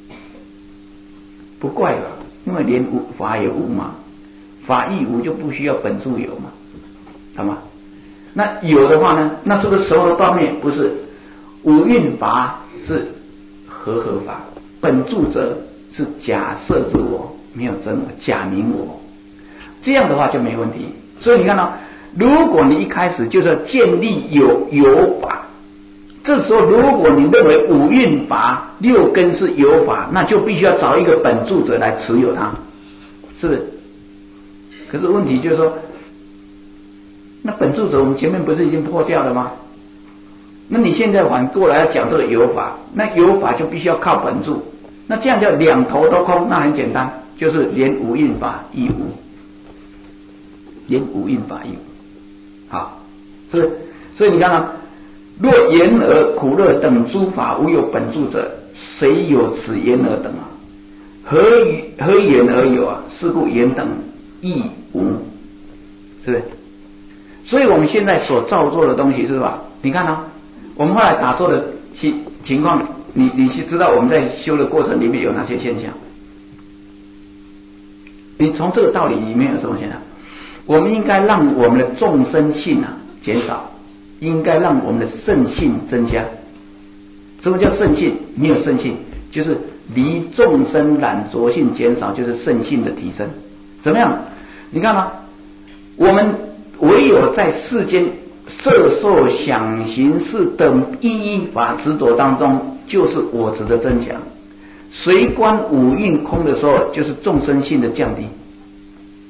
不怪吧，因为连法也无嘛，法亦无，就不需要本住有嘛，懂吗？那有的话呢，那是不是所有的断灭？不是，五蕴法是和合法，本住者是假设自我，没有真我，假名我，这样的话就没问题。所以你看到，如果你一开始就是要建立有法，这时候如果你认为五蕴法六根是有法，那就必须要找一个本住者来持有它，是不是？可是问题就是说，那本住者我们前面不是已经破掉了吗？那你现在反过来要讲这个有法，那有法就必须要靠本住，那这样叫两头都空，那很简单，就是连五蕴法亦无，连五蕴法亦无。好，是，所以你看啊，若言而苦乐等诸法无有本住者，谁有此言而等啊？何言而有啊？是故言等亦无，是不是？所以我们现在所造作的东西是吧？你看啊，我们后来打坐的情况，你知道我们在修的过程里面有哪些现象？你从这个道理里面有什么现象？我们应该让我们的众生性减少，应该让我们的圣性增加。什么叫圣性？没有圣性，就是离众生染着性减少，就是圣性的提升。怎么样？你看吗？我们唯有在世间色受想行识等一法执着当中，就是我执的增强。随观五蕴空的时候，就是众生性的降低。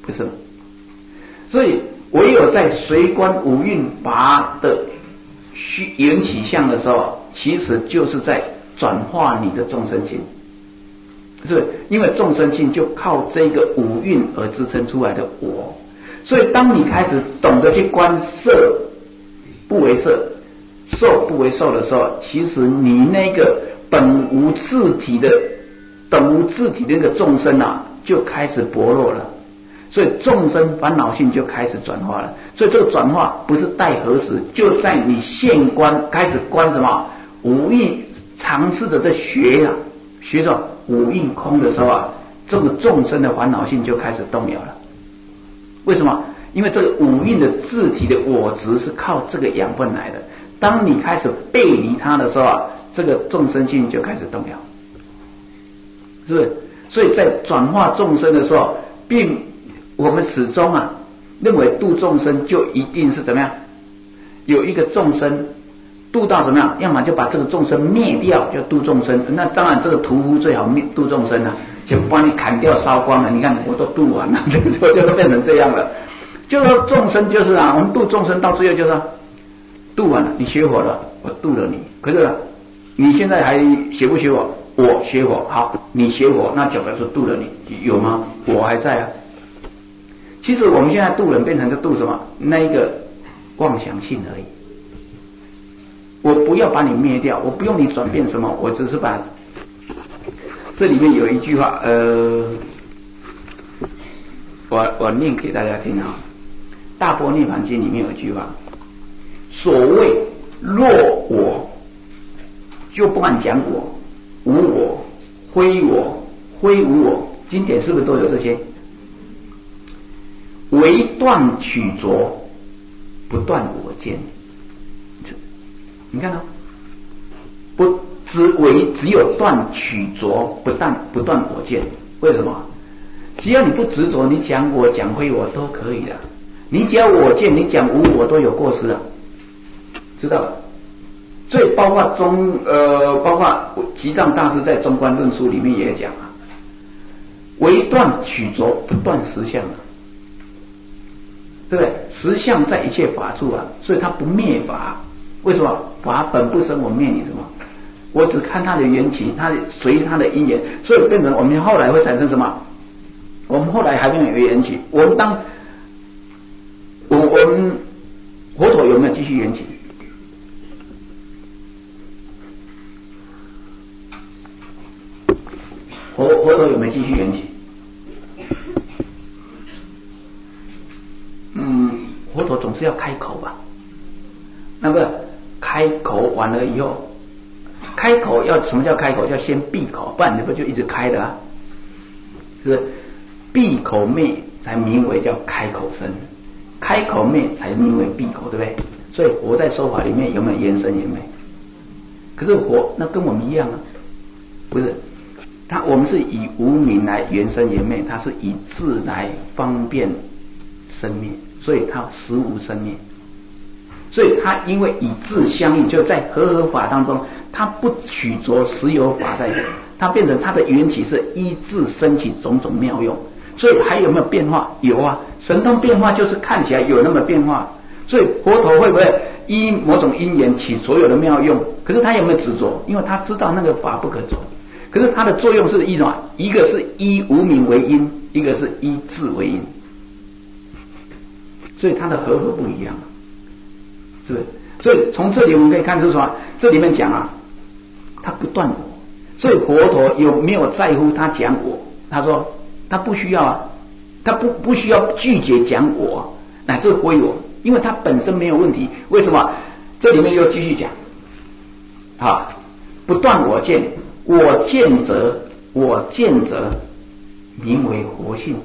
不是吗？所以唯有在随观五蕴法的缘起相的时候，其实就是在转化你的众生心，是因为众生心就靠这个五蕴而支撑出来的我。所以当你开始懂得去观色不为色，受不为受的时候，其实你那个本无自体的那个众生啊，就开始薄弱了。所以众生烦恼性就开始转化了。所以这个转化不是待何时，就在你现观开始观什么五蕴，尝试着在学着五蕴空的时候啊，这个众生的烦恼性就开始动摇了。为什么？因为这个五蕴的自体的我执是靠这个养分来的。当你开始背离它的时候啊，这个众生性就开始动摇，是不是？所以在转化众生的时候，我们始终啊认为度众生就一定是怎么样？有一个众生度到怎么样？要么就把这个众生灭掉，就度众生。那当然，这个屠夫最好度众生啊，就帮你砍掉烧光了。你看我都度完了，这个就变成这样了。就说众生就是啊，我们度众生到最后就是度完了，你学佛了，我度了你。可是你现在还学不学佛？我学佛，好，你学佛，那就表示度了你，有吗？我还在啊。其实我们现在度人变成就度什么？那一个妄想性而已。我不要把你灭掉，我不用你转变什么，我只是把这里面有一句话，我念给大家听啊。大般涅槃经里面有一句话，所谓若我，就不敢讲我，无我，非我，非无我，经典是不是都有这些？唯断取着，不断我见。你看不只有断取着，不断我见。为什么？只要你不执着，你讲我讲非我都可以的。你只要我见，你讲无我都有过失啊，知道了？所以包括吉藏大师在《中观论述》里面也讲啊，唯断取着，不断实相啊。对不对？实相在一切法处啊，所以它不灭法。为什么？法本不生，我灭你什么？我只看它的缘起，它随它的因缘，所以变成我们后来会产生什么？我们后来还没有缘起。我们佛陀有没有继续缘起？佛陀有没有继续缘起？佛陀总是要开口吧？那么开口完了以后，开口要什么叫开口？要先闭口，不然你不就一直开的啊？是闭口灭才名为叫开口生，开口灭才名为闭口，对不对？所以佛在说法里面有没有言生言灭？可是佛那跟我们一样啊，不是？我们是以无明来言生言灭，它是以智来方便生灭，所以它实无生灭。所以它因为以智相应，就在和合法当中，它不取着实有法在，它变成它的缘起是依智生起种种妙用。所以还有没有变化？有啊，神通变化就是看起来有那么变化。所以佛陀会不会依某种因缘起所有的妙用？可是他有没有执着？因为他知道那个法不可走。可是它的作用是一种，一个是依无明为因，一个是依智为因。所以它的和合不一样，是不是？所以从这里我们可以看出什么？这里面讲啊，他不断我，所以佛陀有没有在乎他讲我？他说他不需要啊，他不需要拒绝讲我，乃至非我，因为他本身没有问题。为什么？这里面又继续讲，不断我见，我见则名为活性。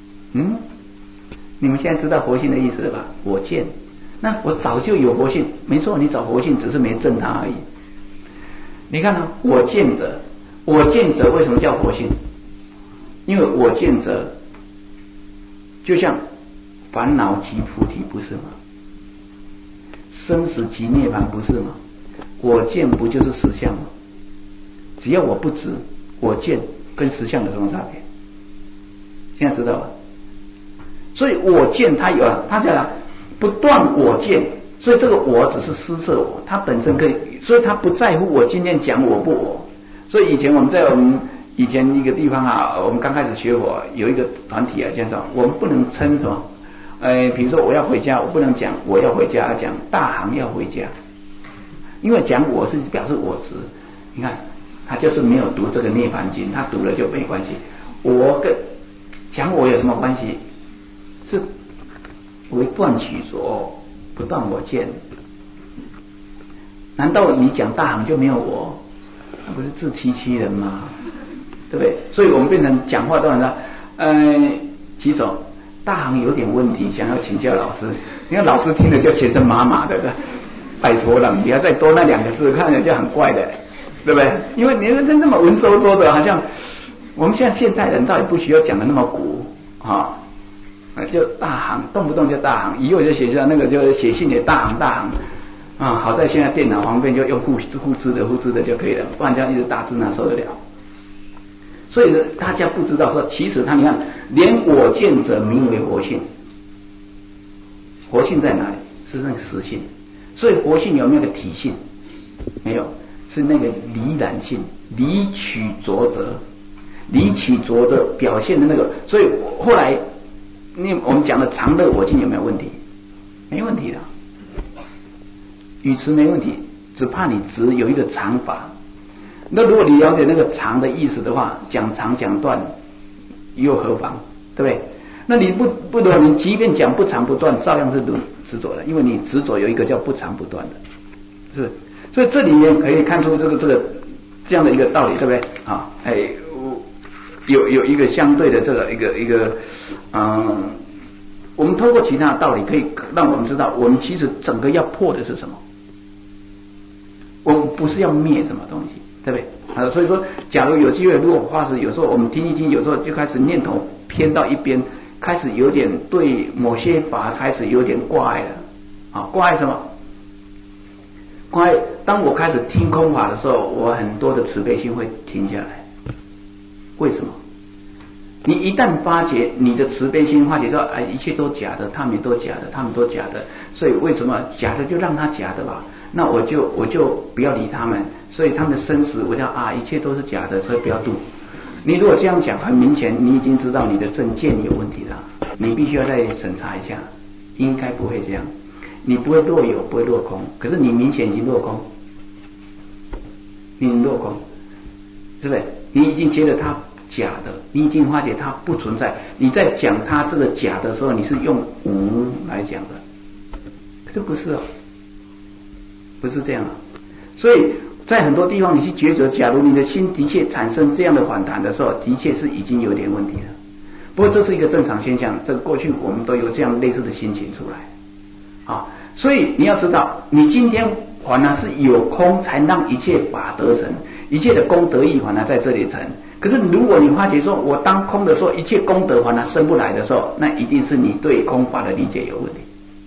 你们现在知道活性的意思了吧？我见，那我早就有活性，没错，你找活性只是没证它而已。你看我见者为什么叫活性？因为我见者就像烦恼即菩提，不是吗？生死即涅槃，不是吗？我见不就是实相吗？只要我不执，我见跟实相有什么差别？现在知道了。 所以我见它有，它叫它不断我见，所以这个我只是施设我，它本身可以，所以它不在乎我今天讲我不我。所以以前我们在我们以前一个地方啊，我们刚开始学佛，有一个团体啊，叫什么？我们不能称什么？比如说我要回家，我不能讲我要回家，要讲大行要回家，因为讲我是表示我执。你看，他就是没有读这个《涅槃经》，他读了就没关系。我跟讲我有什么关系？是为断取着，不断我见。难道你讲大行就没有我？那不是自欺欺人吗？对不对？所以我们变成讲话都很说，举手，大行有点问题，想要请教老师。你看老师听了就全身麻麻的，拜托了，你要再多那2个字，看起来就很怪的，对不对？因为你那么文绉绉的，好像我们现在现代人倒也不需要讲的那么古啊，就大行，动不动就大行，以后就写下那个就写信也大行大行啊。好在现在电脑方便，就用互字的就可以了，不然这样一直打字哪受得了？所以大家不知道说，其实你看，连我见者名为活性，活性在哪里？是那个实性。所以活性有没有个体性？没有，是那个离染性，离取着者，离取着的表现的那个。所以后来我们讲的常乐我净有没有问题？没问题的，语词没问题，只怕你只有一个常法。那如果你了解那个常的意思的话，讲长讲断又何妨，对不对？那你不能，你即便讲不长不断，照样是执着的，因为你执着有一个叫不长不断的，是不是？所以这里面可以看出这样的一个道理，对不对？啊，有一个相对的这个一个我们透过其他的道理，可以让我们知道，我们其实整个要破的是什么？我们不是要灭什么东西。对不对？所以说，假如有机会，如果化石有时候我们听一听，有时候就开始念头偏到一边，开始有点对某些法开始有点挂碍了。啊，挂碍什么？挂碍，当我开始听空法的时候，我很多的慈悲心会停下来。为什么？你一旦发觉你的慈悲心发觉说，一切都假的，他们都假的，他们都假的，所以为什么假的就让他假的吧？那我就不要理他们，所以他们的生死我叫一切都是假的，所以不要度。你如果这样讲，很明显你已经知道你的正见有问题了，你必须要再审查一下，应该不会这样，你不会落有，不会落空，可是你明显已经落空，你已经落空，是不是？你已经觉得它假的，你已经发觉它不存在，你在讲它这个假的时候，你是用无来讲的，可是不是哦。不是这样啊，所以在很多地方你去抉择，假如你的心的确产生这样的反弹的时候，的确是已经有点问题了。不过这是一个正常现象，这个过去我们都有这样类似的心情出来啊。所以你要知道，你今天反而是有空才让一切法得成，一切的功德义反而在这里成。可是如果你发觉说我当空的时候，一切功德反而生不来的时候，那一定是你对空法的理解有问题。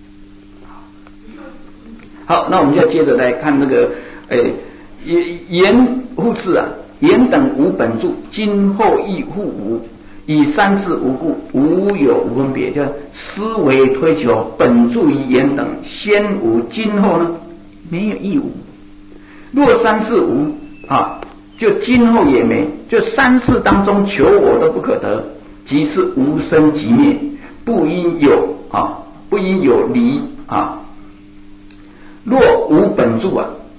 好，那我们就接着来看那个言复字啊，言等无本住，今后亦复无，以三世无故，无有无分别，叫思维推求本住于言等，先无，今后呢没有亦无。若三世无就今后也没，就三世当中求我都不可得，即是无生即灭，不因有不因有离若无本住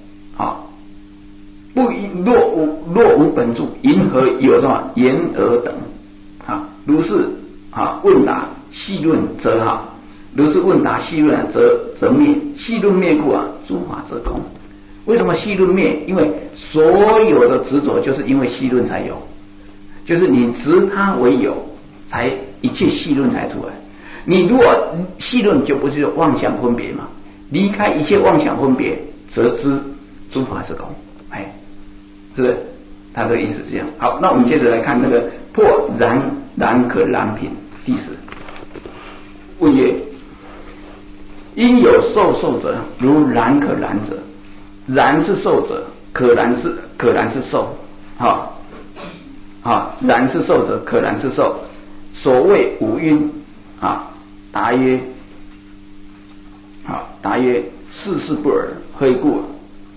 不若无本住，因何有什么言而等如是问答细论则如是问答细论则灭，细论灭故诸法则空。为什么细论灭？因为所有的执着就是因为细论才有，就是你执它为有，才一切细论才出来。你如果细论就不是妄想分别嘛，离开一切妄想分别，则知诸法是空。是不是？他这个意思是这样。好，那我们接着来看那个破然可然品第10。问曰：因有受者，如然可然者，然是受者，可然是受。然是受者，可然是受。所谓五蕴答曰：答曰：世事不尔，何以故？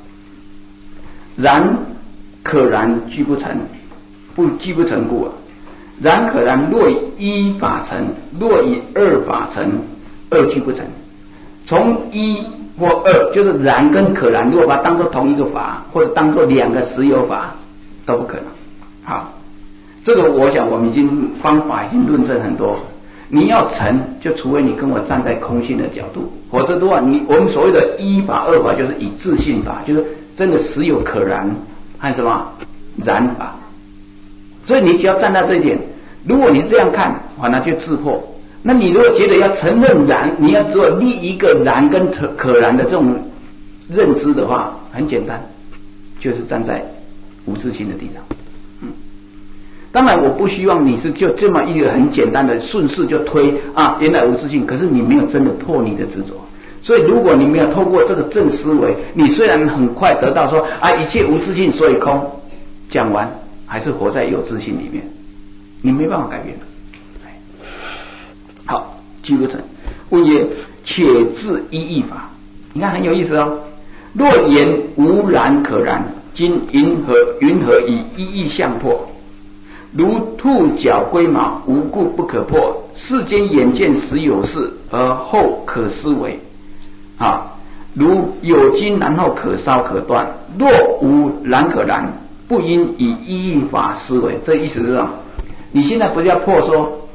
然可然俱不成，俱不成故。然可然若以一法成，若以二法成，二俱不成。从一或二，就是然跟可然，如果把它当作同一个法，或者当作两个实有法，都不可能。好，这个我想我们方法已经论证很多。你要成，就除非你跟我站在空性的角度，否则的话，我们所谓的一法、二法，就是以自性法，就是真的实有可然和什么然法。所以你只要站到这一点，如果你是这样看，那就自破。那你如果觉得要承认然，你要只有立一个然跟可然的这种认知的话，很简单，就是站在无自性的地上。当然我不希望你是就这么一个很简单的顺势就推原来无自性，可是你没有真的破你的执着。所以如果你没有透过这个正思维，你虽然很快得到说一切无自性所以空，讲完还是活在有自性里面，你没办法改变的。好，俱不成。问曰：且自一义法。你看很有意思哦。若言无然可然，今云何以一义相破？如兔角龟毛，无故不可破。世间眼见实有事，而后可思维。如有金，然后可烧可断。若无然可然，不应以一义法思维。这意思是什么？你现在不是要破说，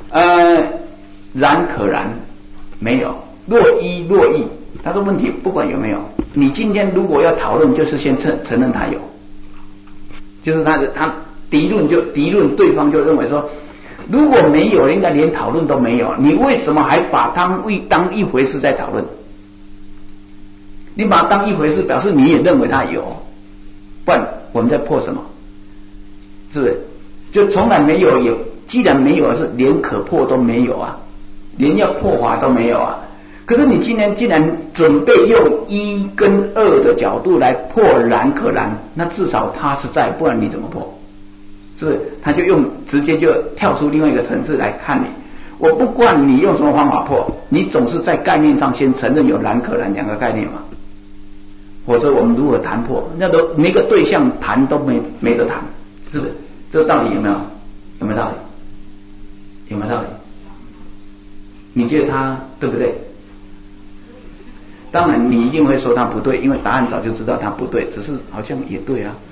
然可然没有，若一若异。他说问题不管有没有，你今天如果要讨论，就是先承认他有，就是他敌论对方就认为说，如果没有，应该连讨论都没有，你为什么还把当一回事在讨论？你把它当一回事，表示你也认为它有，不然我们在破什么？是不是？就从来没有，既然没有，是连可破都没有啊，连要破法都没有啊。可是你今天既然准备用一跟二的角度来破然可然，那至少它是在，不然你怎么破？是不是？他就直接就跳出另外一个层次来看你。我不管你用什么方法破，你总是在概念上先承认有然可然两个概念嘛。否则我们如何谈破？那都每个对象谈都没得谈，是不是？这个道理有没有？有没有道理？有没有道理？你觉得他对不对？当然你一定会说他不对，因为答案早就知道他不对，只是好像也对啊。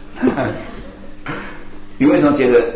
你为什么觉得？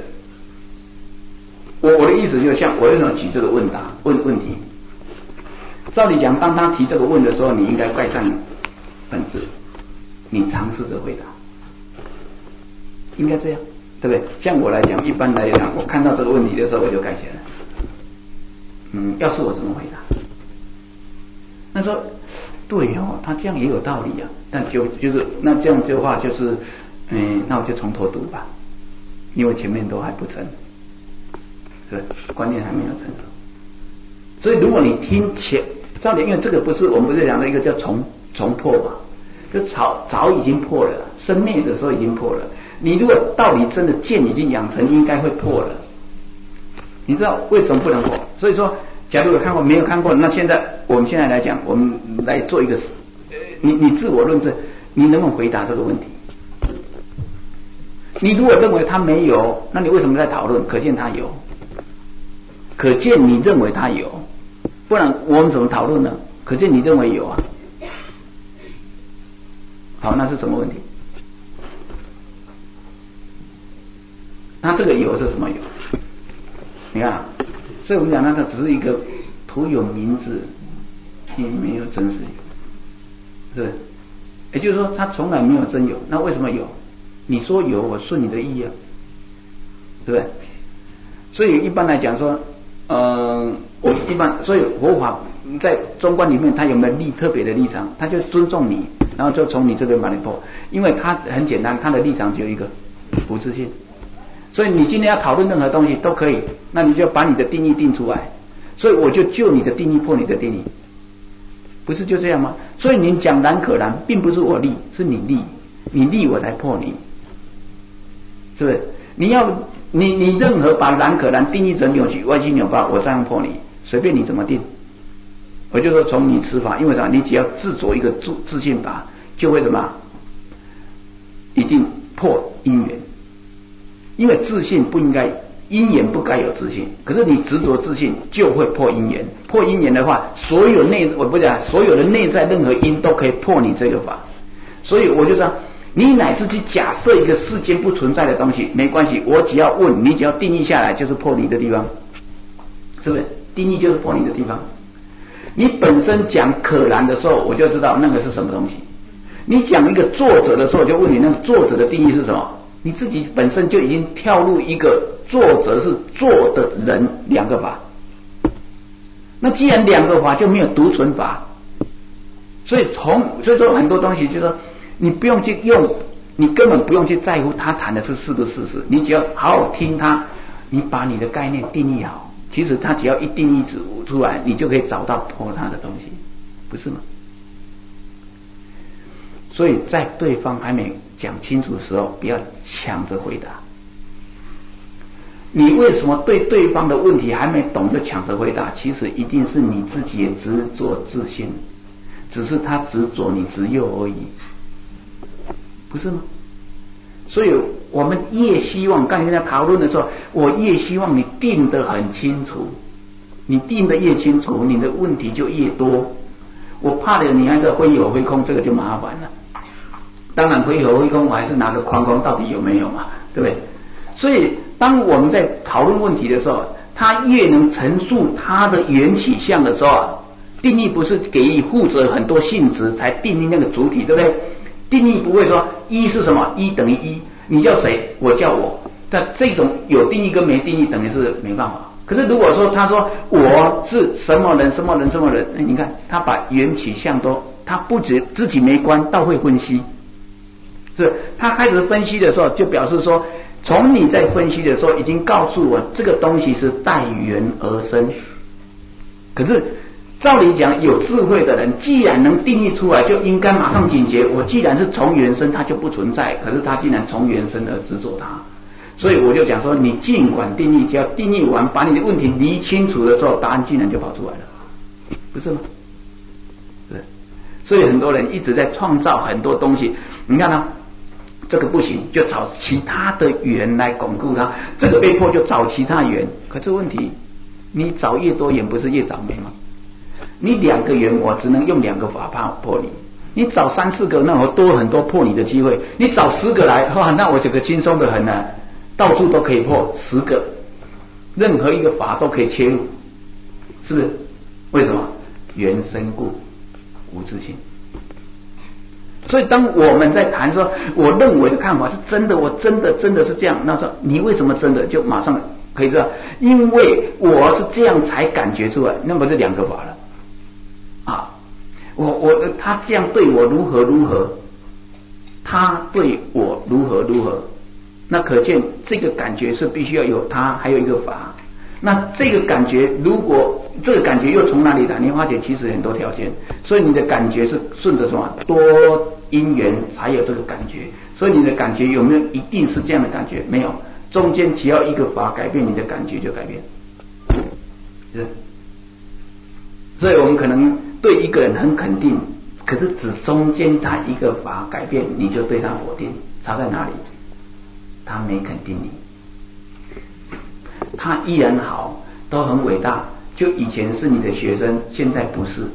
我的意思就像我为什么举这个问题？照理讲，当他提这个问的时候，你应该盖上本质，你尝试着回答，应该这样，对不对？像我来讲，一般来讲，我看到这个问题的时候，我就盖起来。要是我怎么回答？那说对哦，他这样也有道理啊。但就是那这样的话，就是那我就从头读吧，因为前面都还不成，是观念还没有成熟。所以如果你听照理，因为这个我们不是讲的一个叫重破嘛，就早已经破了，生灭的时候已经破了。你如果道理真的见已经养成，应该会破了。你知道为什么不能破？所以说，假如有看过没有看过，那我们现在来讲，我们来做一个你自我论证，你能不能回答这个问题？你如果认为他没有，那你为什么在讨论？可见他有，可见你认为他有，不然我们怎么讨论呢？可见你认为有啊。好，那是什么问题？那这个有是什么有？你看所以我们讲它只是一个徒有名字，也没有真实有，是不是？也就是说它从来没有真有，那为什么有？你说有，我顺你的意啊，对不对？所以一般来讲说所以佛法在中观里面，它有没有特别的立场？它就尊重你，然后就从你这边把你破，因为它很简单，它的立场只有一个，无自性。所以你今天要讨论任何东西都可以，那你就把你的定义定出来。所以我就你的定义破你的定义，不是就这样吗？所以你讲然可然，并不是我立，是你立我才破你，是不是？你任何把然可然定义成扭曲、歪七扭八，我照样破你，随便你怎么定， 我就说从你持法，因为啥？你只要自着一个自信法，就会什么？一定破因缘。因为自信不应该，因缘不该有自信。可是你执着自信，就会破因缘。破因缘的话，所有的内在任何因都可以破你这个法。所以我就说，你乃至去假设一个世间不存在的东西，没关系，我只要问你，只要定义下来，就是破你的地方，是不是？定义就是破你的地方。你本身讲可燃的时候，我就知道那个是什么东西。你讲一个作者的时候，就问你那个作者的定义是什么？你自己本身就已经跳入一个作者是做的人两个法。那既然两个法，就没有独存法。所以说很多东西就是说，你不用去用，你根本不用去在乎他谈的是不是事实，你只要好好听他，你把你的概念定义好。其实他只要一定义出来，你就可以找到破他的东西，不是吗？所以在对方还没讲清楚的时候，不要抢着回答。你为什么对对方的问题还没懂就抢着回答？其实一定是你自己也执着自信，只是他执着你执拗而已，不是吗？所以我们越希望，刚才在讨论的时候，我越希望你定得很清楚。你定得越清楚，你的问题就越多。我怕的你还是挥有挥空，这个就麻烦了。当然挥有挥空，我还是拿个框框，到底有没有嘛？对不对？所以当我们在讨论问题的时候，他越能陈述他的缘起相的时候，定义不是给予负责很多性质才定义那个主体，对不对？定义不会说一是什么，一等于一，你叫谁，我叫我。但这种有定义跟没定义等于是没办法。可是如果说他说我是什么人什么人什么人，你看他把缘起相都，他不止自己没关，倒会分析。是他开始分析的时候，就表示说，从你在分析的时候已经告诉我这个东西是带缘而生。可是照理讲，有智慧的人既然能定义出来，就应该马上警觉。我既然是从缘生，它就不存在。可是他既然从缘生而执着它，所以我就讲说，你尽管定义，只要定义完，把你的问题理清楚的时候，答案竟然就跑出来了，不是吗？是。所以很多人一直在创造很多东西，你看啊，这个不行，就找其他的缘来巩固它；这个被破，就找其他缘。可是问题，你找越多缘，不是越倒霉吗？你两个缘，我只能用两个法破你。你找3、4个，那我多很多破你的机会。你找10个来，哇，那我这个轻松的很呢，到处都可以破10个，任何一个法都可以切入，是不是？为什么？缘生故，无自性。所以当我们在谈说，我认为的看法是真的，我真的是这样，那说你为什么真的，就马上可以知道，因为我是这样才感觉出来，那么这两个法了。他这样对我如何，他对我如何，那可见这个感觉是必须要有他，还有一个法。那这个感觉，如果这个感觉又从哪里来？你发觉其实很多条件，所以你的感觉是顺着什么多因缘才有这个感觉。所以你的感觉有没有一定是这样的感觉？没有，中间只要一个法改变，你的感觉就改变。是，所以我们可能对一个人很肯定，可是只中间他一个法改变，你就对他否定。差在哪里？他没肯定你，他依然好，都很伟大。就以前是你的学生，现在不是。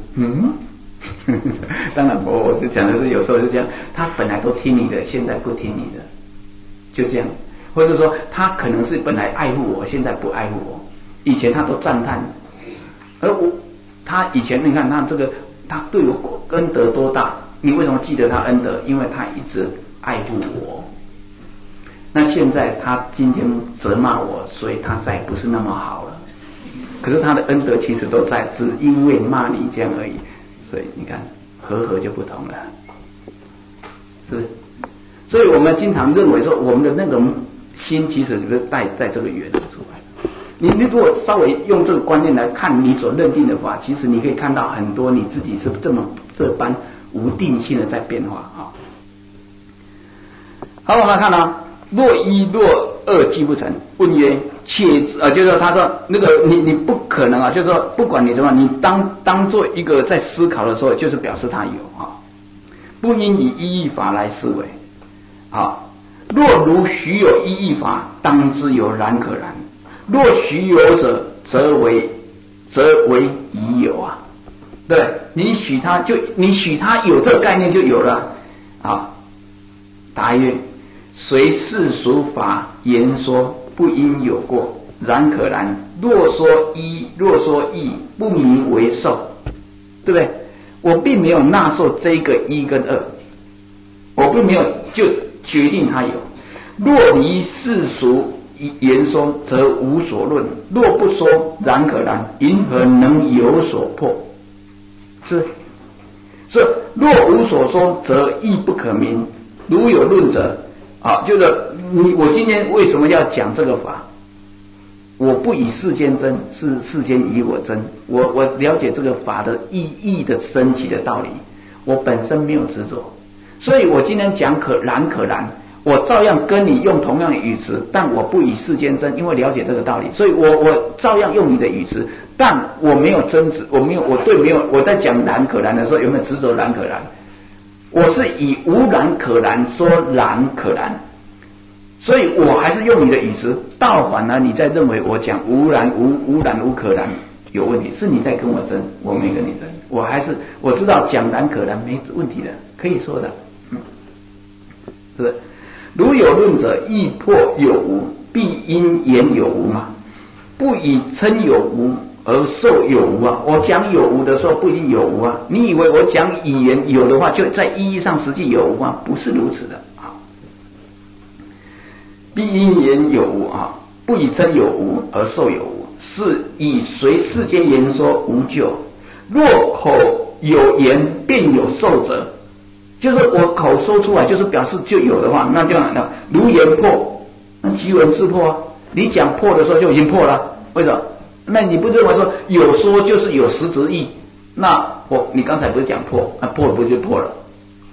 当然我就讲的是有时候是这样，他本来都听你的，现在不听你的，就这样。或者说他可能是本来爱护我，现在不爱护我，以前他都赞叹，而他以前你看他这个，他对我恩德多大，你为什么记得他恩德？因为他一直爱护我。那现在他今天责骂我，所以他再不是那么好了。可是他的恩德其实都在，只因为骂你这样而已。所以你看，和就不同了，是不是？所以我们经常认为说，我们的那种心其实就是带这个缘出来。你如果稍微用这个观念来看你所认定的话，其实你可以看到很多你自己是这般无定性的在变化啊。好，我们来看啊，若一若2 二俱不成。问曰：且就是说他说那个你不可能啊，就是说不管你怎么，你当做一个在思考的时候，就是表示他有啊，不应以一义法来思维啊。若如许有一义法，当知有然可然；若许有者，则为已有啊。对，你许他有这个概念就有了啊。答曰：随世俗法言说，不应有过，然可然。若说一，若说异，不名为受，对不对？我并没有纳受这个一跟二，我并没有就决定它有。若离世俗言说，则无所论；若不说，然可然。因何能有所破？是，所以若无所说，则亦不可明。如有论者啊，就是我今天为什么要讲这个法？我不以世间真，是世间以我真。我了解这个法的意义的升起的道理，我本身没有执着，所以我今天讲可然，我照样跟你用同样的语词，但我不以世间真，因为了解这个道理，所以我照样用你的语词，但我没有争执，我在讲然可然的时候有没有执着然可然？我是以无然可然说然可然，所以我还是用你的语词，倒反了你在认为我讲无然无可然有问题，是你在跟我争，我没跟你争，我知道讲然可然没问题的，可以说的，是不是？如有论者，亦破有无，必因言有无嘛，不以称有无而受有无啊！我讲有无的时候不一定有无啊！你以为我讲语言有的话，就在意义上实际有无啊？不是如此的啊！必因言有无啊，不以称有无而受有无，是以随世间言说无咎。若口有言，便有受者。就是我口说出来，就是表示就有的话，那就如言破，那即文自破啊！你讲破的时候就已经破了，为什么？那你不认为说有说就是有实质意？那你刚才不是讲破，破了不就破了？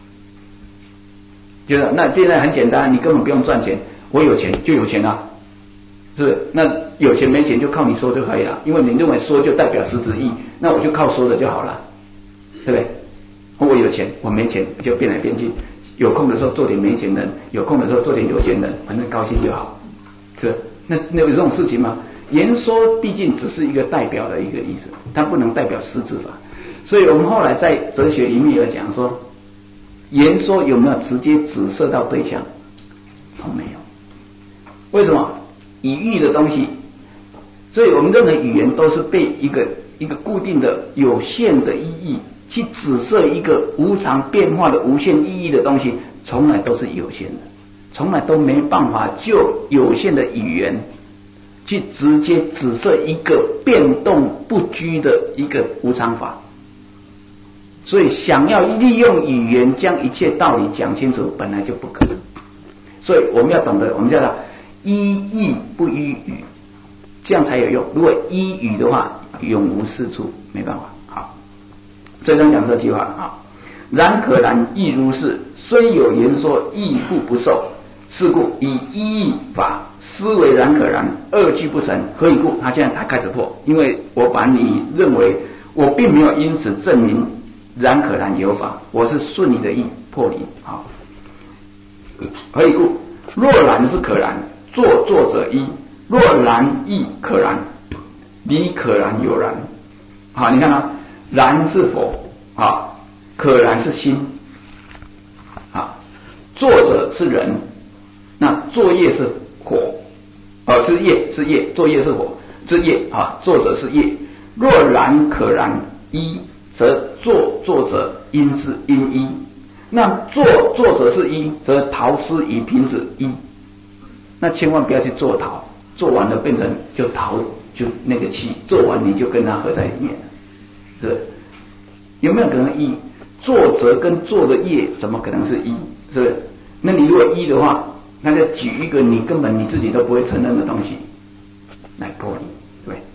就是那现在很简单，你根本不用赚钱，我有钱就有钱啊，是不是？那有钱没钱就靠你说就可以了，因为你认为说就代表实质意，那我就靠说的就好了，对不对？我有钱，我没钱就变来变去，有空的时候做点没钱人，有空的时候做点有钱人，反正高兴就好，是那有这种事情吗？言说毕竟只是一个代表的一个意思，它不能代表实质法，所以我们后来在哲学里面有讲说，言说有没有直接指涉到对象？没有。为什么？语义的东西，所以我们任何语言都是被一个固定的有限的意义去指涉一个无常变化的无限意义的东西，从来都是有限的，从来都没办法就有限的语言去直接指涉一个变动不居的一个无常法。所以想要利用语言将一切道理讲清楚，本来就不可能。所以我们要懂得，我们叫它依义不依语，这样才有用。如果依语的话，永无是处，没办法。好，最终讲这句话啊，然可然亦如是，虽有言说，亦复不受。是故以一义法思为然可然，二俱不成。何以故？他现在才开始破，因为我把你认为我并没有因此证明然可然有法，我是顺你的意破你。好，何以故？若然是可然，作者一；若然亦可然，离可然有然。好，你看啊，然是佛啊，可然是心啊，作者是人。那作业是火，是业是业，作业是火，是业啊，作者是业。若然可然一，则作者因是因一。那作者是一，则陶师与瓶子一。那千万不要去做陶，做完了变成就陶就那个气，做完你就跟它合在里面了，是不是？有没有可能一？作者跟做的业怎么可能是一？是不是？那你如果一的话，那就举一个你根本你自己都不会承认的东西来破你，对不对？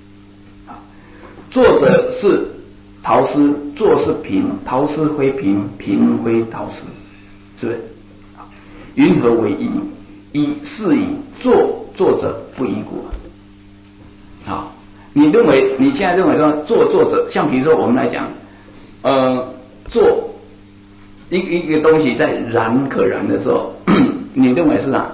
作者是陶师，作是瓶，陶师挥瓶，瓶挥陶师，是不是？云何为一？ 是以作者不依故。好，你现在认为说作者，像比如说我们来讲，做一个东西在然可然的时候，你认为是啥？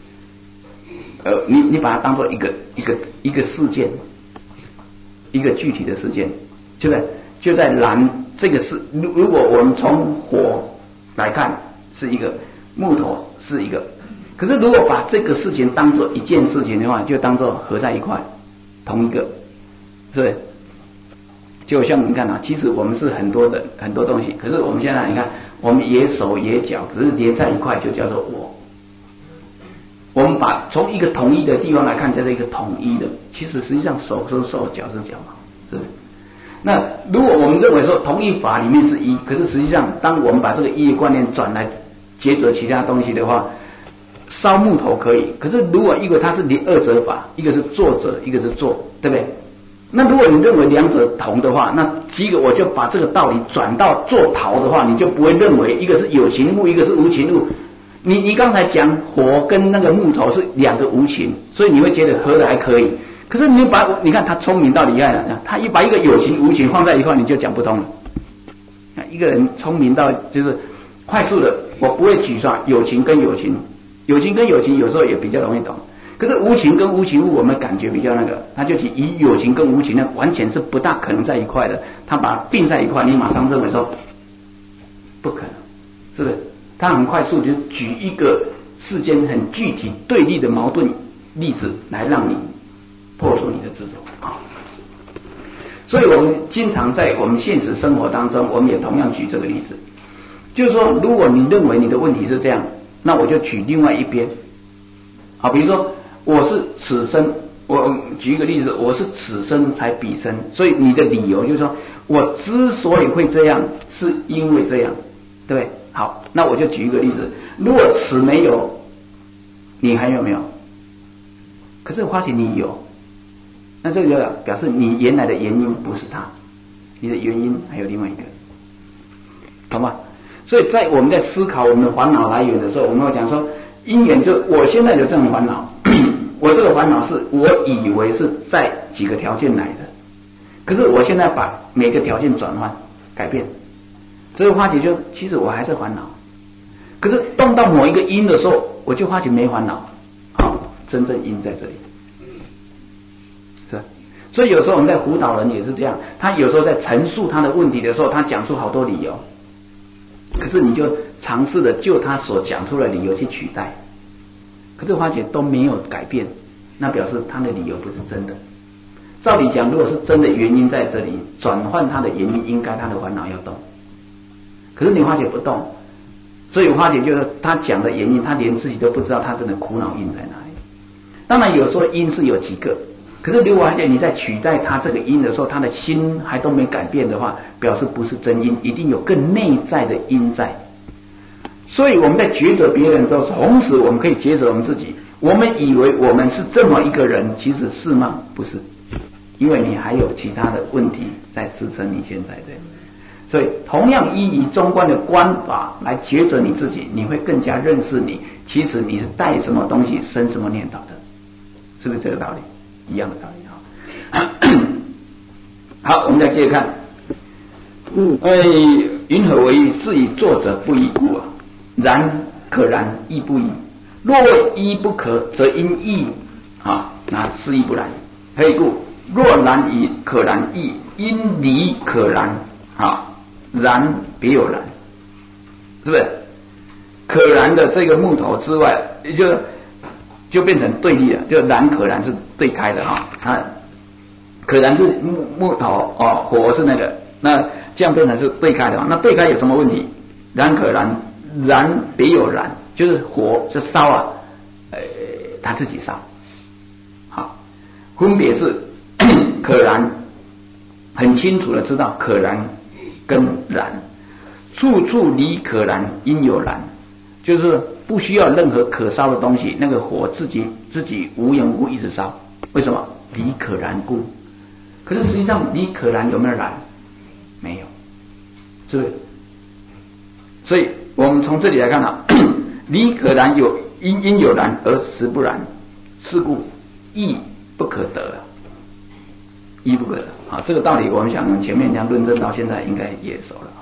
你把它当做一个事件，一个具体的事件，就在燃这个事。如果我们从火来看，是一个木头是一个，可是如果把这个事情当做一件事情的话，就当做合在一块，同一个，是不是？就像你看啊，其实我们是很多东西，可是我们现在你看，我们也手也脚，只是连在一块就叫做我。我们把从一个统一的地方来看，这是一个统一的，其实实际上手是手，脚是脚嘛，是不是？那如果我们认为说同一法里面是一，可是实际上当我们把这个一的观念转来结合其他东西的话，烧木头可以，可是如果一个它是二者法，一个是作者，一个是做，对不对？那如果你认为两者同的话，那我就把这个道理转到做陶的话，你就不会认为一个是有情物，一个是无情物。你刚才讲火跟那个木头是两个无情，所以你会觉得合的还可以。可是你看他聪明到厉害了，他把一个有情无情放在一块，你就讲不通了。一个人聪明到就是快速的，我不会举说有情跟有情，有情跟有情有时候也比较容易懂。可是无情跟无情物，我们感觉比较那个，他就以有情跟无情呢，完全是不大可能在一块的。他把它并在一块，你马上认为说不可能，是不是？他很快速就举一个世间很具体对立的矛盾例子来让你破除你的执着啊。所以我们经常在我们现实生活当中，我们也同样举这个例子，就是说，如果你认为你的问题是这样，那我就举另外一边。好，比如说我是此生，我举一个例子，我是此生才彼生，所以你的理由就是说我之所以会这样，是因为这样，对不对？好，那我就举一个例子，如果此没有，你还有没有？可是我发现你有，那这个就表示你原来的原因不是他，你的原因还有另外一个，懂吗？所以我们在思考我们的烦恼来源的时候，我们会讲说，因缘就我现在有这种烦恼，我这个烦恼是我以为是在几个条件来的，可是我现在把每个条件转换改变。这个发觉就其实我还在烦恼，可是动到某一个因的时候，我就发觉没烦恼。好，真正因在这里，是吧？所以有时候我们在辅导人也是这样，他有时候在陈述他的问题的时候，他讲出好多理由，可是你就尝试的就他所讲出的理由去取代，可是发觉都没有改变，那表示他的理由不是真的。照理讲，如果是真的原因在这里，转换他的原因，应该他的烦恼要动。可是你发觉不动，所以我发觉就是他讲的原因，他连自己都不知道他真的苦恼因在哪里。当然有时候因是有几个，可是如果发觉你在取代他这个因的时候，他的心还都没改变的话，表示不是真因，一定有更内在的因在。所以我们在抉择别人的时候，同时我们可以抉择我们自己。我们以为我们是这么一个人，其实是吗？不是，因为你还有其他的问题在支撑你现在的。所以同样依于中观的观法来抉择你自己，你会更加认识你，其实你是带什么东西生什么念头的，是不是这个道理？一样的道理啊。好，我们再接着看。云何为依？是以作者不依故啊。然可然亦不依。若依不可，则因义啊，那是亦不然。何以故？若然以可然义，因离可然啊。然别有然，是不是？可然的这个木头之外，就变成对立了，就然可然是对开的啊。可然是木头哦，火是那个，那这样变成是对开的嘛？那对开有什么问题？然可然，然别有然，就是火是烧啊，它自己烧。好，分别是可然，很清楚的知道可然。跟然，处处离可然，因有然，就是不需要任何可烧的东西，那个火自己无缘无故一直烧，为什么？离可然故。可是实际上离可然有没有然？没有，是不是？所以我们从这里来看啊，离可然因有然而实不然，是故义不可得啊，义不可得。好，这个道理我们想前面这样论证到现在应该也熟了。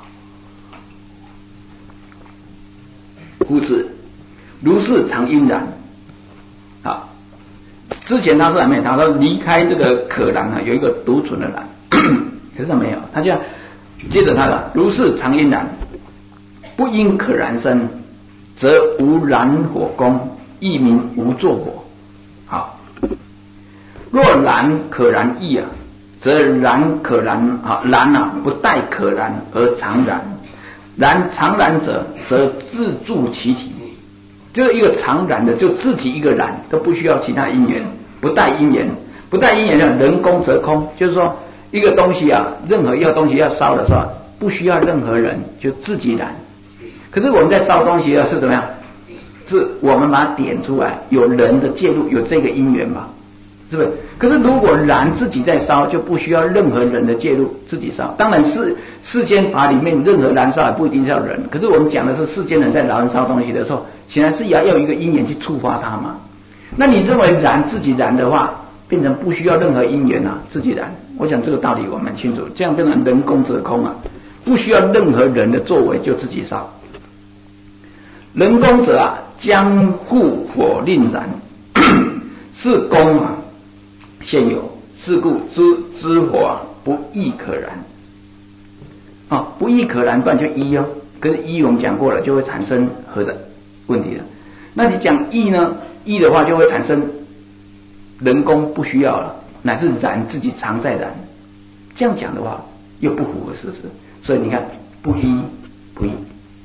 故此如是常因然。好，之前他是还没有，他说离开这个可然啊，有一个独存的然，可是没有，他就接着他的如是常因然，不因可然生，则无燃火功，亦名无作火。好，若然可然义啊，则然可然啊，然啊不待可然而常然，然常然者，则自助其体。就是一个常然的，就自己一个然，都不需要其他因缘，不带因缘，不带因缘的人工则空，就是说一个东西啊，任何一个东西要烧的时候，不需要任何人，就自己燃。可是我们在烧东西啊，是怎么样？是我们把它点出来，有人的介入，有这个因缘吧，是不是？可是如果燃自己在烧，就不需要任何人的介入，自己烧。当然世间法里面任何燃烧也不一定是要人，可是我们讲的是世间人在燃烧东西的时候，显然是要有一个因缘去触发它嘛。那你认为燃自己燃的话，变成不需要任何因缘啊，自己燃。我想这个道理我们清楚，这样变成人工则空啊，不需要任何人的作为就自己烧。人工者啊，将护火令燃，是功啊现有，是故知火啊不亦可燃啊，不亦可燃，不然就一哦。可是一我们讲过了，就会产生何者问题了。那你讲义呢？义的话就会产生人工不需要了，乃至燃自己常在燃。这样讲的话又不符合事实，所以你看不一不义。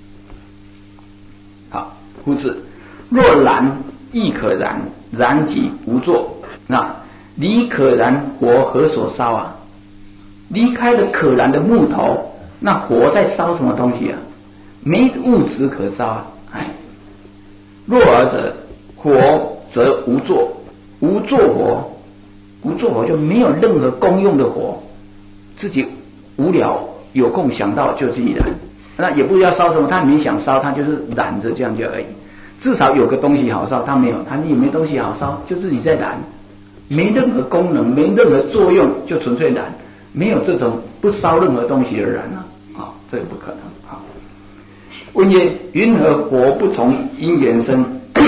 好，故此若燃亦可燃，燃即无作。那离可燃火何所烧啊？离开了可燃的木头，那火在烧什么东西啊？没物质可烧啊！若尔者，火则无作，无作火，无作火就没有任何功用的火，自己无聊有空想到就自己燃，那也不要烧什么，他没想烧，他就是燃着这样就而已。至少有个东西好烧，他没有，他也没东西好烧，就自己在燃。没任何功能，没任何作用，就纯粹燃，没有这种不烧任何东西的燃啊，这个不可能啊。问曰：云何火不从因缘生，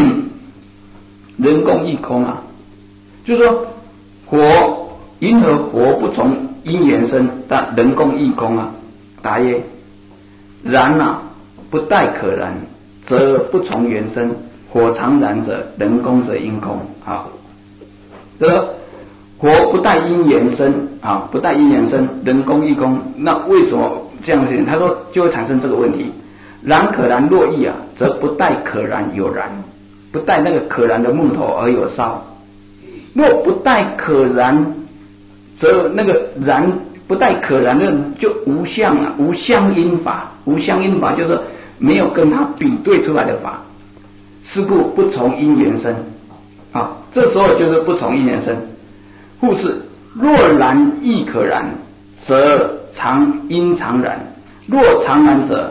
人工亦空啊？就是说，云何火不从因缘生，但人工亦空啊？答曰：然啊，不待可燃，则不从缘生；火常燃者，人工则因空啊。则火不待因缘生啊，不待因缘生，人工亦空。那为什么这样子？他说就会产生这个问题：燃可燃若易啊，则不待可燃有燃，不待那个可燃的木头而有烧。若不待可燃，则那个燃不待可燃的就无相啊，无相因法，无相因法就是没有跟它比对出来的法。是故不从因缘生啊。这时候就是不从因缘生。故是若然亦可燃，则因常燃；若常燃者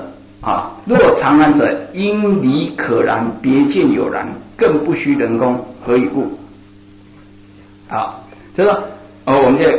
因离可燃，别见有燃，更不须人工，何以故？好，就是说我们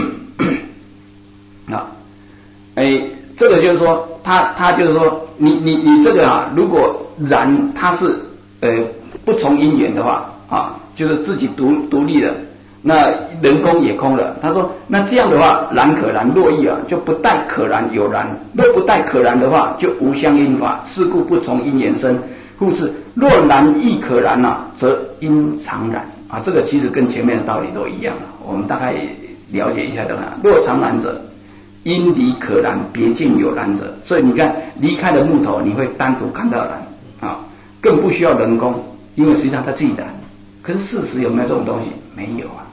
这个就是说，他就是说，你这个啊，如果燃它是不从因缘的话啊。就是自己独立的，那人工也空了。他说，那这样的话，燃可燃若易啊，就不待可燃有燃；若不待可燃的话，就无相因法。是故不从因缘生。故是若燃亦可燃啊，则因常燃啊。这个其实跟前面的道理都一样了，我们大概了解一下的话，若常燃者，因离可燃，别见有燃者。所以你看，离开了木头，你会单独看到燃啊，更不需要人工，因为实际上它自己燃。可是事实有没有这种东西？没有啊。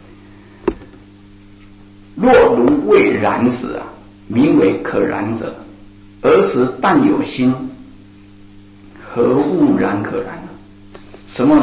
若如未燃时啊，名为可燃者，而时但有心，何物然可燃呢？什么？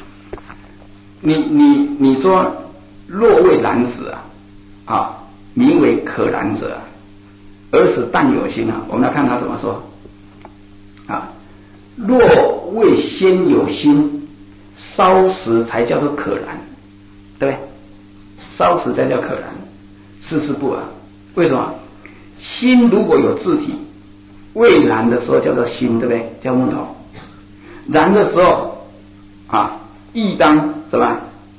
你说若未燃时啊，名为可燃者，而时但有心啊。我们来看他怎么说啊。 若未先有心，烧时才叫做可燃，对不对？烧时才叫可燃，事事不尔。为什么？心如果有自体，未燃的时候叫做心，对不对？叫木头。燃的时候啊，亦当什么？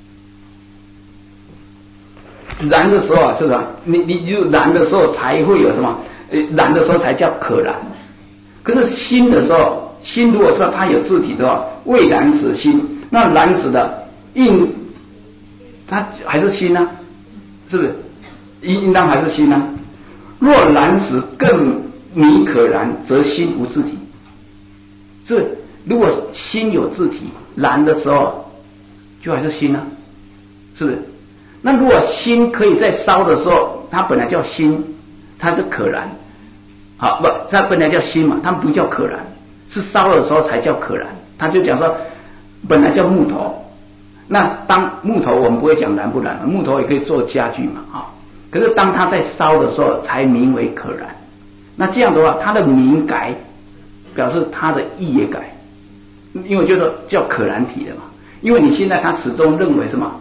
燃的时候啊，是不是？你就燃的时候才会有什么？燃的时候才叫可燃。可是心的时候，心如果说它有自体的话，未燃时心，那燃时的它还是心啊，是不是？应当还是心啊。若燃时更弥可燃，则心无自体。是不是？如果心有自体，燃的时候就还是心啊，是不是？那如果心可以在烧的时候，它本来叫心，它是可燃，好不？它本来叫心嘛，它不叫可燃，是烧的时候才叫可燃。他就讲说，本来叫木头，那当木头我们不会讲燃不燃，木头也可以做家具嘛，啊。可是当它在烧的时候，才名为可燃。那这样的话，它的名改，表示它的义也改，因为就说叫可燃体的嘛。因为你现在他始终认为什么？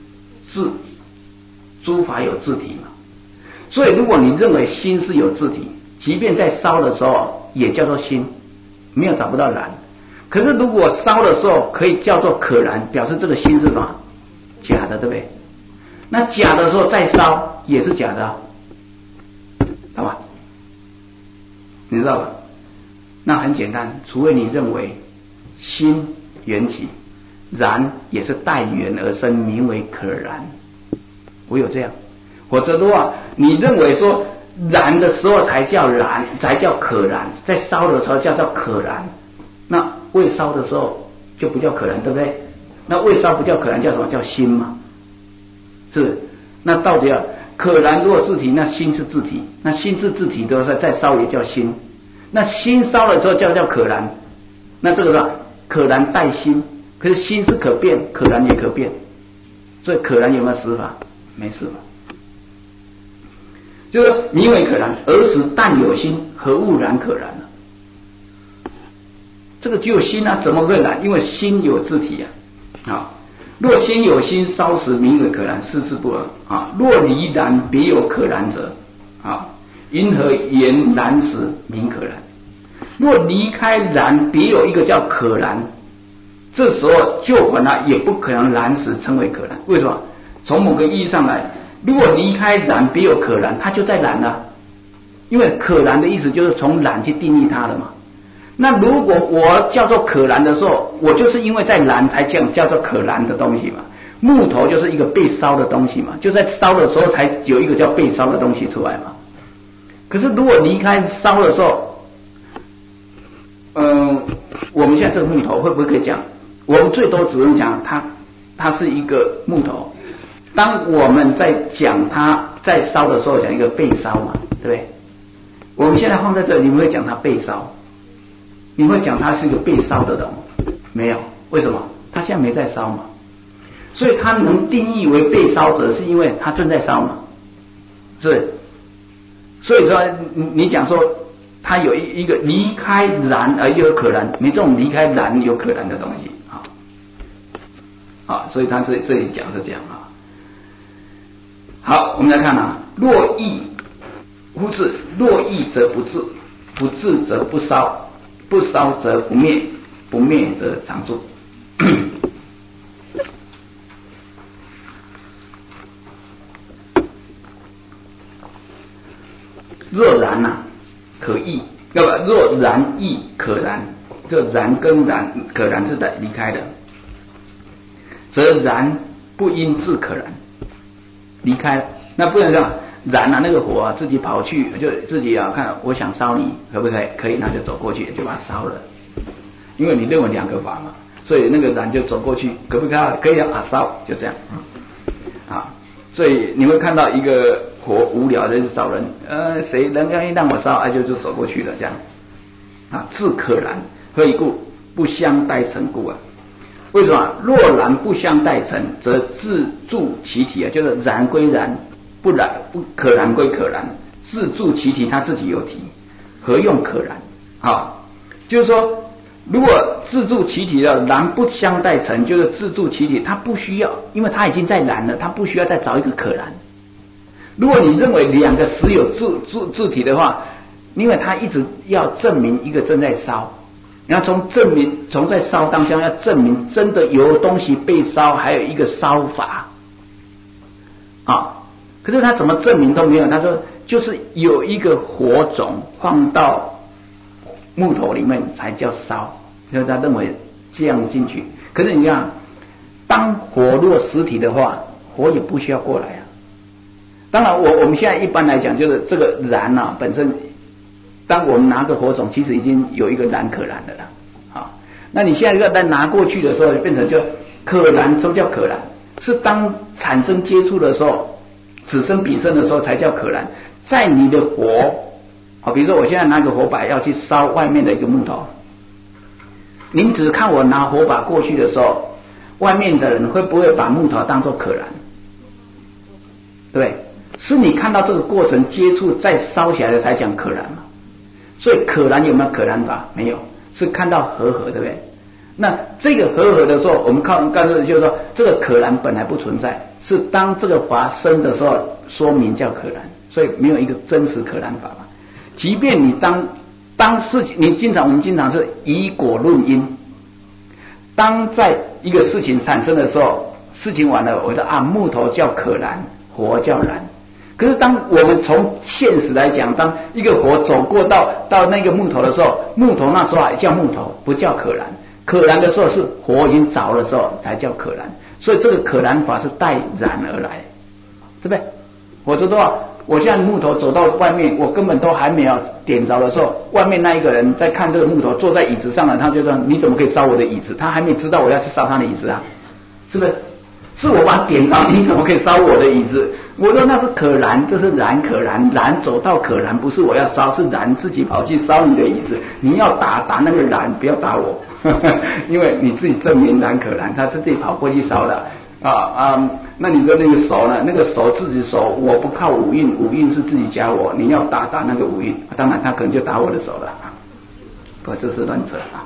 诸法有自体嘛。所以如果你认为心是有自体，即便在烧的时候也叫做心，没有找不到燃。可是如果烧的时候可以叫做可燃，表示这个心是什么？假的，对不对？那假的时候再烧也是假的啊，好吧？你知道吧？那很简单，除非你认为心缘起，燃也是待缘而生，名为可燃，唯有这样。否则的话，你认为说燃的时候才叫燃，才叫可燃，在烧的时候叫做可燃，那未烧的时候就不叫可燃，对不对？那未烧不叫可燃，叫什么？叫心嘛，是不是？那到底要可燃如果自体，那心是自体，那心是自体的时候再烧也叫心，那心烧了之后叫可燃，那这个是可燃待心，可是心是可变，可燃也可变，所以可燃有没有死法？没死法。就是名为可燃，而时但有心，何物然可燃呢？这个只有心啊，怎么会燃？因为心有自体啊。若先有心，烧时名为可燃，事事不尔啊。若离燃，别有可燃者啊，因何言燃时名可燃？若离开燃，别有一个叫可燃，这时候就管它也不可能燃时称为可燃。为什么？从某个意义上来，如果离开燃，别有可燃，它就在燃了。因为可燃的意思就是从燃去定义它的嘛。那如果我叫做可燃的时候，我就是因为在燃才叫做可燃的东西嘛。木头就是一个被烧的东西嘛，就在烧的时候才有一个叫被烧的东西出来嘛。可是如果离开烧的时候，我们现在这个木头会不会可以讲？我们最多只能讲它是一个木头。当我们在讲它在烧的时候，讲一个被烧嘛，对不对？我们现在放在这里，你们会讲它被烧，你会讲它是一个被烧的东西？没有，为什么？它现在没在烧嘛，所以它能定义为被烧者，是因为它正在烧嘛，是。所以说你讲说它有一个离开燃而又有可燃，没这种离开燃有可燃的东西啊，所以他这里讲是这样啊。好，我们来看若意忽至，若意则不至，不至则不烧，不烧则不灭，不灭则常住。若燃可意，要不若燃意可燃，这燃跟燃可燃是离开的，则燃不因自可燃。离开了，那不能让燃那个火自己跑去，就自己看我想烧你，可不可以？可以，那就走过去就把它烧了。因为你认为两个法嘛，所以那个燃就走过去，可不可以？可以烧，就这样所以你会看到一个火无聊的就找人，谁能愿意让我烧，就走过去了，这样自可燃，何以故？不相待成故为什么？若燃不相待成，则自助其体就是燃归燃，不可燃归可燃，自助其体，它自己有体，何用可燃？就是说， 如果自助其体的然不相待成，就是自助其体，它不需要，因为它已经在燃了，它不需要再找一个可燃。如果你认为两个实有自体的话，因为它一直要证明一个正在烧，你要从在烧当中要证明真的有东西被烧，还有一个烧法啊。可是他怎么证明都没有，他说就是有一个火种放到木头里面才叫烧，所以他认为这样进去。可是你看，当火若实体的话，火也不需要过来啊。当然我们现在一般来讲，就是这个燃啊本身，当我们拿个火种，其实已经有一个燃可燃的了啊。那你现在要再拿过去的时候，变成就可燃。什么叫可燃？是当产生接触的时候，此生彼生的时候才叫可燃。在你的火啊，比如说我现在拿个火把要去烧外面的一个木头，您只看我拿火把过去的时候，外面的人会不会把木头当作可燃？对，是你看到这个过程接触再烧起来的才讲可燃嘛。所以可燃有没有可燃法？没有，是看到和合，对不对？那这个和合的时候，我们刚才就是说，这个可燃本来不存在，是当这个发生的时候，说明叫可燃，所以没有一个真实可燃法嘛。即便你当事情，我们经常是以果论因，当在一个事情产生的时候，事情完了，我说啊，木头叫可燃，火叫燃。可是当我们从现实来讲，当一个火走过到那个木头的时候，木头那时候还叫木头，不叫可燃。可燃的时候是火已经着的时候才叫可燃，所以这个可燃法是带燃而来，对不对？否则的话，我现在木头走到外面，我根本都还没有点着的时候，外面那一个人在看这个木头，坐在椅子上了，他就说你怎么可以烧我的椅子？他还没知道我要去烧他的椅子啊，是不是？是我把它点着，你怎么可以烧我的椅子？我说那是可燃，这是燃可燃，燃走到可燃，不是我要烧，是燃自己跑去烧你的椅子。你要打那个燃，不要打我，因为你自己证明燃可燃，他是自己跑过去烧的那你说那个手呢？那个手自己手，我不靠五蕴，五蕴是自己加我，你要打那个五蕴，当然他可能就打我的手了不，这是乱扯啊。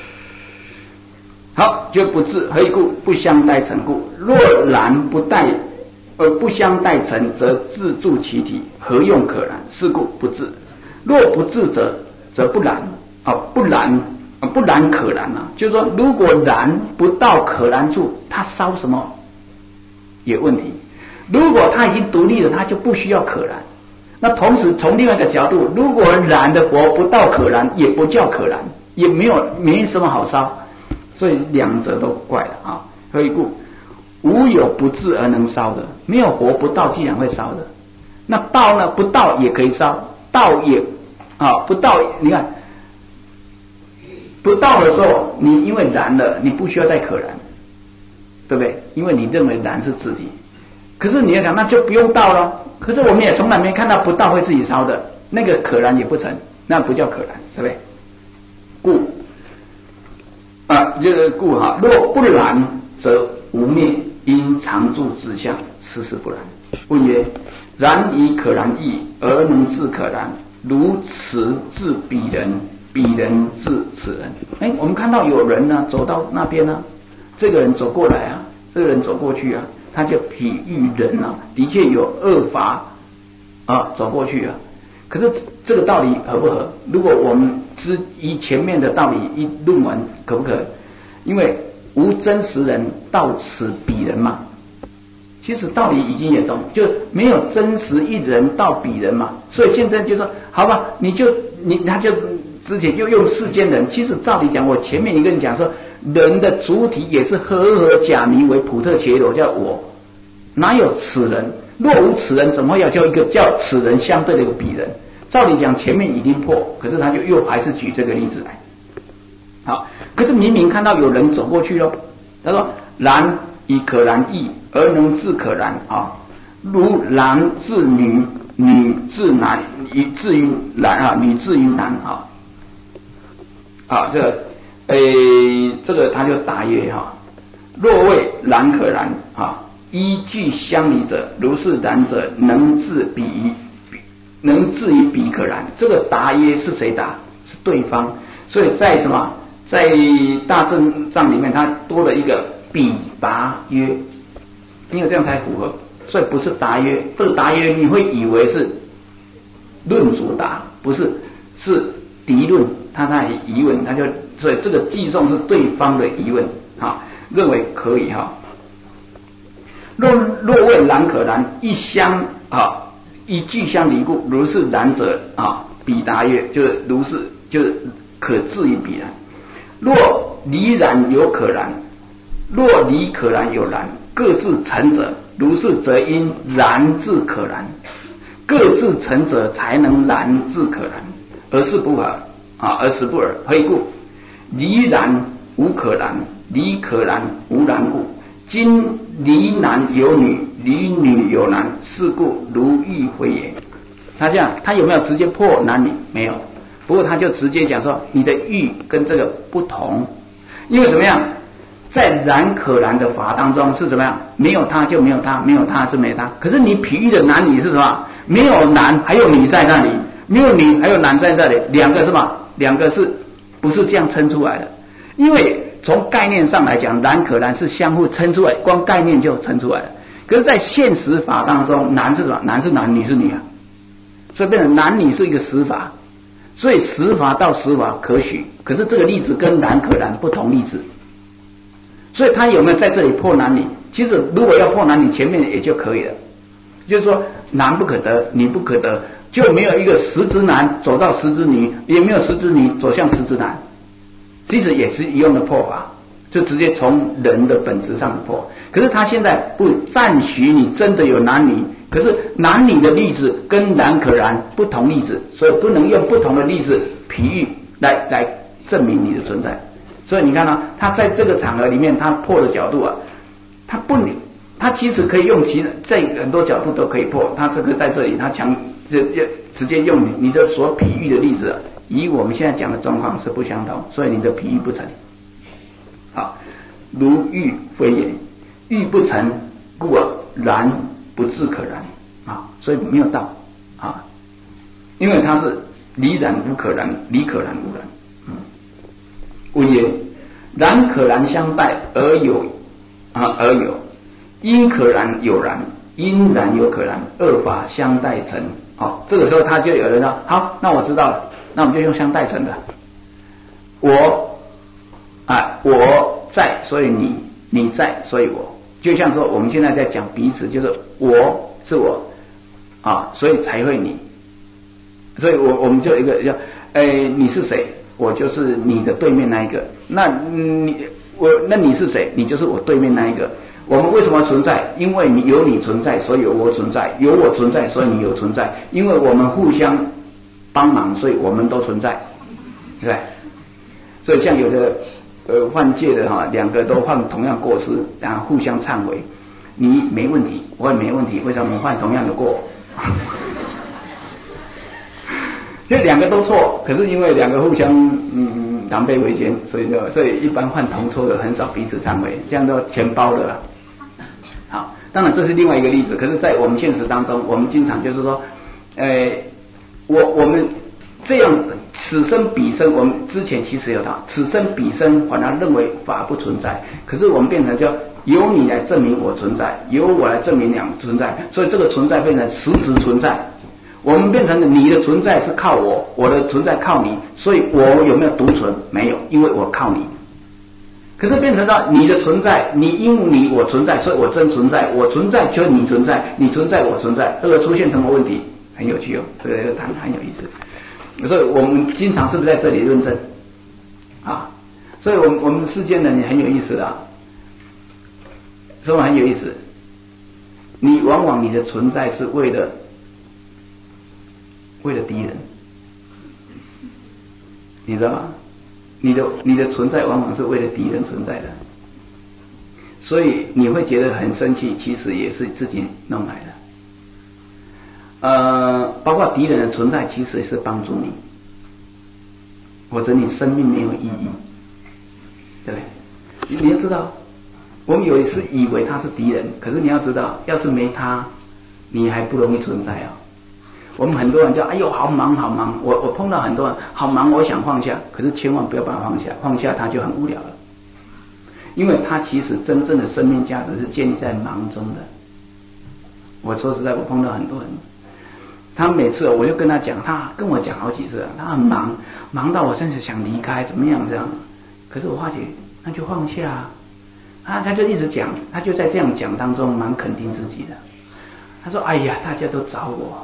好，就不自何以故？不相待成故。若然不待而不相待成，则自助其体，何用可燃？是故不自。若不自则不燃不燃可燃啊。就是说，如果燃不到可燃处，它烧什么有问题。如果它已经独立了，它就不需要可燃。那同时从另外一个角度，如果燃的火不到可燃，也不叫可燃，也没什么好烧。所以两者都怪了啊！何以故？无有不至而能烧的，没有火不到，既然会烧的。那到呢？不到也可以烧，到也不到。你看，不到的时候，你因为燃了，你不需要再可燃，对不对？因为你认为燃是自体。可是你要想，那就不用到了。可是我们也从来没看到不到会自己烧的，那个可燃也不成，那不叫可燃，对不对？故。就是故若不燃则无灭，因常住之相，实不然。问曰：然以可燃易，而能自可燃，如此自彼人，彼人自此人。我们看到有人呢走到那边呢，这个人走过来啊，这个人走过去啊，他就比喻人啊，的确有恶法走过去啊。可是这个道理合不合？如果我们以前面的道理一论完，可不可？因为无真实人到此彼人嘛，其实道理已经也懂，就没有真实一人到彼人嘛，所以现在就说好吧，他就之前又用世间人，其实照理讲，我前面一个人讲说，人的主体也是合假名为普特伽罗，叫我，哪有此人？若无此人，怎么会要叫一个叫此人相对的一个彼人？照理讲前面已经破，可是他就又还是举这个例子来。好，可是明明看到有人走过去咯，他说然以可燃易，而能自可燃如男自女，女自男，以至于男女至于男这个他就答曰若谓然可燃依据相离者，如是然者，能至于彼可燃。这个答曰是谁答？是对方。所以在什么？ 在大正藏里面，它多了一个比拔约，因为这样才符合，所以不是答约。这个答约你会以为是论主答，不是，是敌论，他那疑问，他就所以这个记诵是对方的疑问，哈，认为可以哈。若谓然可然，一相啊，一句相离故，如是然者啊，比答曰，就是如是，就是可置于彼然。若离然有可然，若离可然有然，各自成者，如是则因然自可然，各自成者才能然自可然，而是不尔啊，而是不尔。何以故？离然无可然，离可然无然故。今离男有女，离女有男，是故如欲非也。他这样，他有没有直接破男女？没有。不过他就直接讲说，你的欲跟这个不同，因为怎么样，在然可然的法当中是怎么样？没有他就没有他，没有他是没他。可是你譬喻的男女是什么？没有男还有女在那里，没有女还有男在这里，两个是什么？两个是不是这样称出来的？因为从概念上来讲，然可然是相互称出来，光概念就称出来了。可是，在现实法当中，男是什么？男是男，女是女啊，所以变成男女是一个实法。所以实法到实法可许，可是这个例子跟然可然不同例子。所以他有没有在这里破男女？其实如果要破男女，前面也就可以了。就是说，男不可得，女不可得，就没有一个实之男走到实之女，也没有实之女走向实之男。其实也是一样的破法，就直接从人的本质上破。可是他现在不赞许你真的有男女，可是男女的例子跟然可然不同例子，所以不能用不同的例子譬喻来证明你的存在。所以你看啊，他在这个场合里面，他破的角度啊，他其实可以用在很多角度都可以破。他这个在这里，他直接用你的所譬喻的例子，以我们现在讲的状况是不相同，所以你的譬喻不成。好，如欲非也，欲不成，故然不自可然啊，所以没有道啊，因为它是离然无可然，离可然无然。谓曰：然可然相待而有，因可然有然，因然有可然，二法相待成。好，这个时候他就有人说：好，那我知道了，那我们就用相待成的。我在，所以你在，所以我。就像说我们现在在讲彼此，就是我是我啊，所以才会你。所以我们就一个叫你是谁？我就是你的对面那一个。那你是谁？你就是我对面那一个。我们为什么存在？因为有你存在，所以有我存在；有我存在，所以你有存在。因为我们互相帮忙，所以我们都存在，对不对？所以像有的犯戒的哈，两个都犯同样过失，然后互相忏悔，你没问题，我也没问题，为什么我们犯同样的过？就两个都错，可是因为两个互相狼狈为奸，所以一般犯同错的很少彼此忏悔，这样都钱包了啦。好，当然这是另外一个例子，可是在我们现实当中，我们经常就是说，我们这样此生彼生，我们之前其实有到此生彼生，反而认为法不存在，可是我们变成就由你来证明我存在，由我来证明两存在，所以这个存在变成实质存在。我们变成了你的存在是靠我，我的存在靠你，所以我有没有独存？没有，因为我靠你。可是变成了你的存在，你因你我存在，所以我真存在，我存在就你存在，你存在我存在，这个出现什么问题？很有趣哦，这个谈很有意思。所以我们经常是不是在这里论证啊？所以我们世间人也很有意思啊，什么很有意思？你往往你的存在是为了敌人，你知道吗？你的存在往往是为了敌人存在的，所以你会觉得很生气，其实也是自己弄来的。包括敌人的存在，其实也是帮助你，否则你生命没有意义，对不对？你要知道，我们有一次以为他是敌人，可是你要知道，要是没他，你还不容易存在啊。 我们很多人叫哎呦好忙好忙，我碰到很多人好忙，我想放下，可是千万不要把它放下，放下它就很无聊了，因为它其实真正的生命价值是建立在忙中的。我说实在，我碰到很多人，他每次我就跟他讲，他跟我讲好几次，他很忙，忙到我甚至想离开，怎么样这样？可是我发觉那就放下啊，他就一直讲，他就在这样讲当中蛮肯定自己的。他说：“哎呀，大家都找我，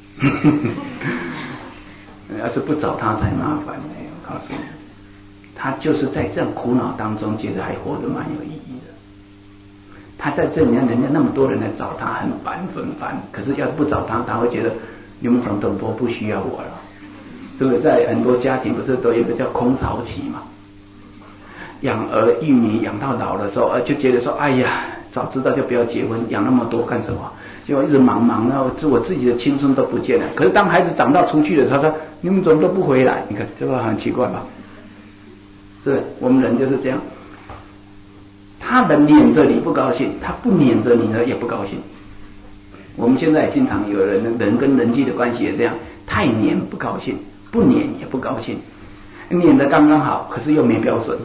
要是不找他才麻烦呢。我告诉你，他就是在这样苦恼当中，觉得还活得蛮有意义的。他在这里面，人家那么多人来找他，很烦。可是要是不找他，他会觉得你们总统不需要我了。是不是？在很多家庭不是都有一个叫空巢期嘛？养儿育女养到老的时候，就觉得说，哎呀，早知道就不要结婚，养那么多干什么？结果一直忙，然后我自己的青春都不见了。可是当孩子长大出去的时候，他说你们怎么都不回来？你看这个很奇怪吧？对，我们人就是这样。他能黏着你不高兴，他不黏着你呢也不高兴。我们现在经常有人跟人际的关系也这样，太黏不高兴，不黏也不高兴，黏得刚刚好，可是又没标准。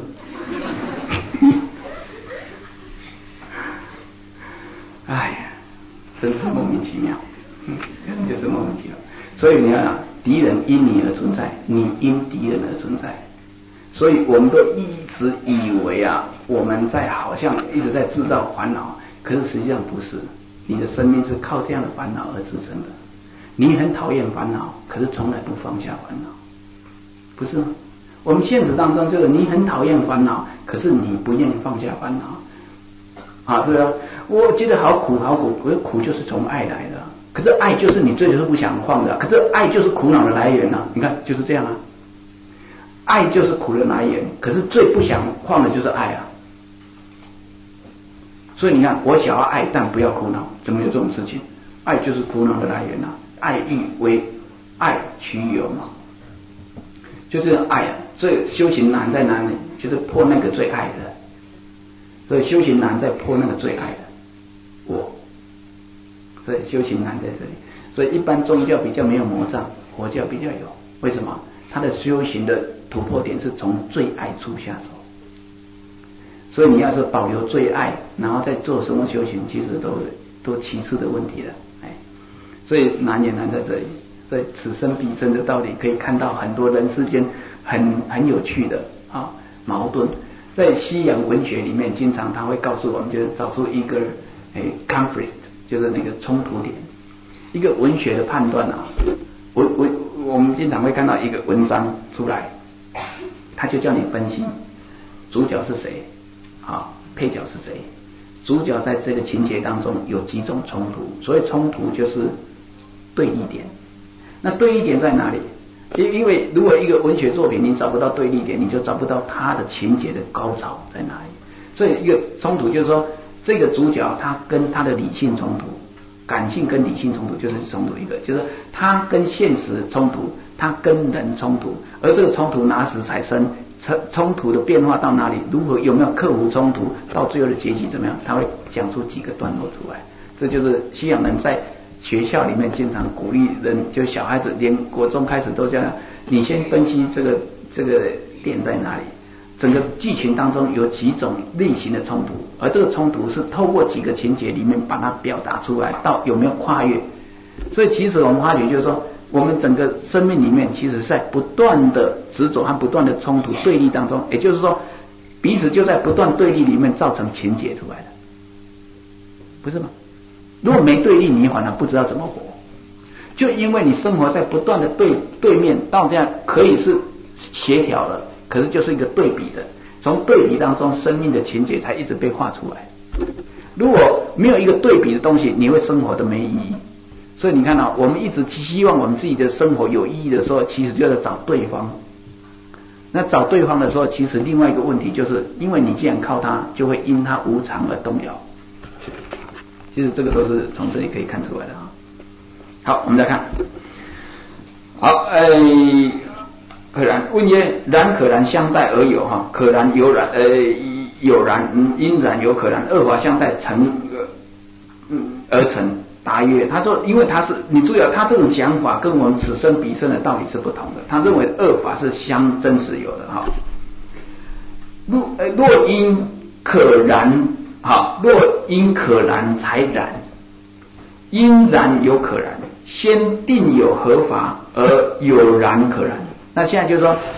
哎呀，真是莫名其妙，就是莫名其妙。所以你看啊，敌人因你而存在，你因敌人而存在。所以我们都一直以为啊，我们在好像一直在制造烦恼，可是实际上不是。你的生命是靠这样的烦恼而支撑的。你很讨厌烦恼，可是从来不放下烦恼，不是吗？我们现实当中就是你很讨厌烦恼，可是你不愿意放下烦恼啊，对啊。我觉得好苦，可是苦就是从爱来的，可是爱就是你最就是不想放的，可是爱就是苦恼的来源啊。你看就是这样啊。爱就是苦的来源，可是最不想放的就是爱啊。所以你看，我想要爱，但不要苦恼，怎么有这种事情？爱就是苦恼的来源啊！爱欲为爱取有嘛，就是爱啊。所以修行难在哪里？就是破那个最爱的。所以修行难在破那个最爱的我。所以修行难在这里。所以一般宗教比较没有魔障，佛教比较有。为什么？他的修行的突破点是从最爱处下手，所以你要是保留最爱，然后再做什么修行，其实都其次的问题了。所以难也难在这里。所以此生彼生的道理，可以看到很多人世间很有趣的矛盾。在西洋文学里面，经常他会告诉我们，就是找出一个conflict， 就是那个冲突点，一个文学的判断啊。我们经常会看到一个文章出来，他就叫你分析主角是谁配角是谁，主角在这个情节当中有几种冲突，所以冲突就是对立点。那对立点在哪里？因为如果一个文学作品你找不到对立点，你就找不到他的情节的高潮在哪里。所以一个冲突就是说，这个主角他跟他的理性冲突，感性跟理性冲突就是冲突一个，就是他跟现实冲突，他跟人冲突，而这个冲突哪时产生，冲突的变化到哪里，如何有没有克服冲突，到最后的结局怎么样，他会讲出几个段落出来。这就是西洋人在学校里面经常鼓励人，就小孩子连国中开始都这样，你先分析这个点在哪里，整个剧情当中有几种类型的冲突，而这个冲突是透过几个情节里面把它表达出来，到有没有跨越。所以其实我们发觉就是说，我们整个生命里面其实是在不断的执着和不断的冲突对立当中，也就是说彼此就在不断对立里面造成情节出来的，不是吗？如果没对立，你反而不知道怎么活。就因为你生活在不断的对面，到这样可以是协调的，可是就是一个对比的，从对比当中生命的情节才一直被画出来。如果没有一个对比的东西，你会生活的没意义。所以你看我们一直希望我们自己的生活有意义的时候，其实就在找对方。那找对方的时候，其实另外一个问题就是，因为你既然靠他，就会因他无常而动摇。其实这个都是从这里可以看出来的啊。好，我们再看。好，可然问曰：然可然相待而有可然有然有然因然有可然，二法相待成而成， 答曰，他说，因为你注意啊，他这种讲法跟我们此生彼生的道理是不同的。他认为二法是相真实有的哈。若因可燃，若因可燃才燃，因燃有可燃，先定有合法而有燃可燃。那现在就是说，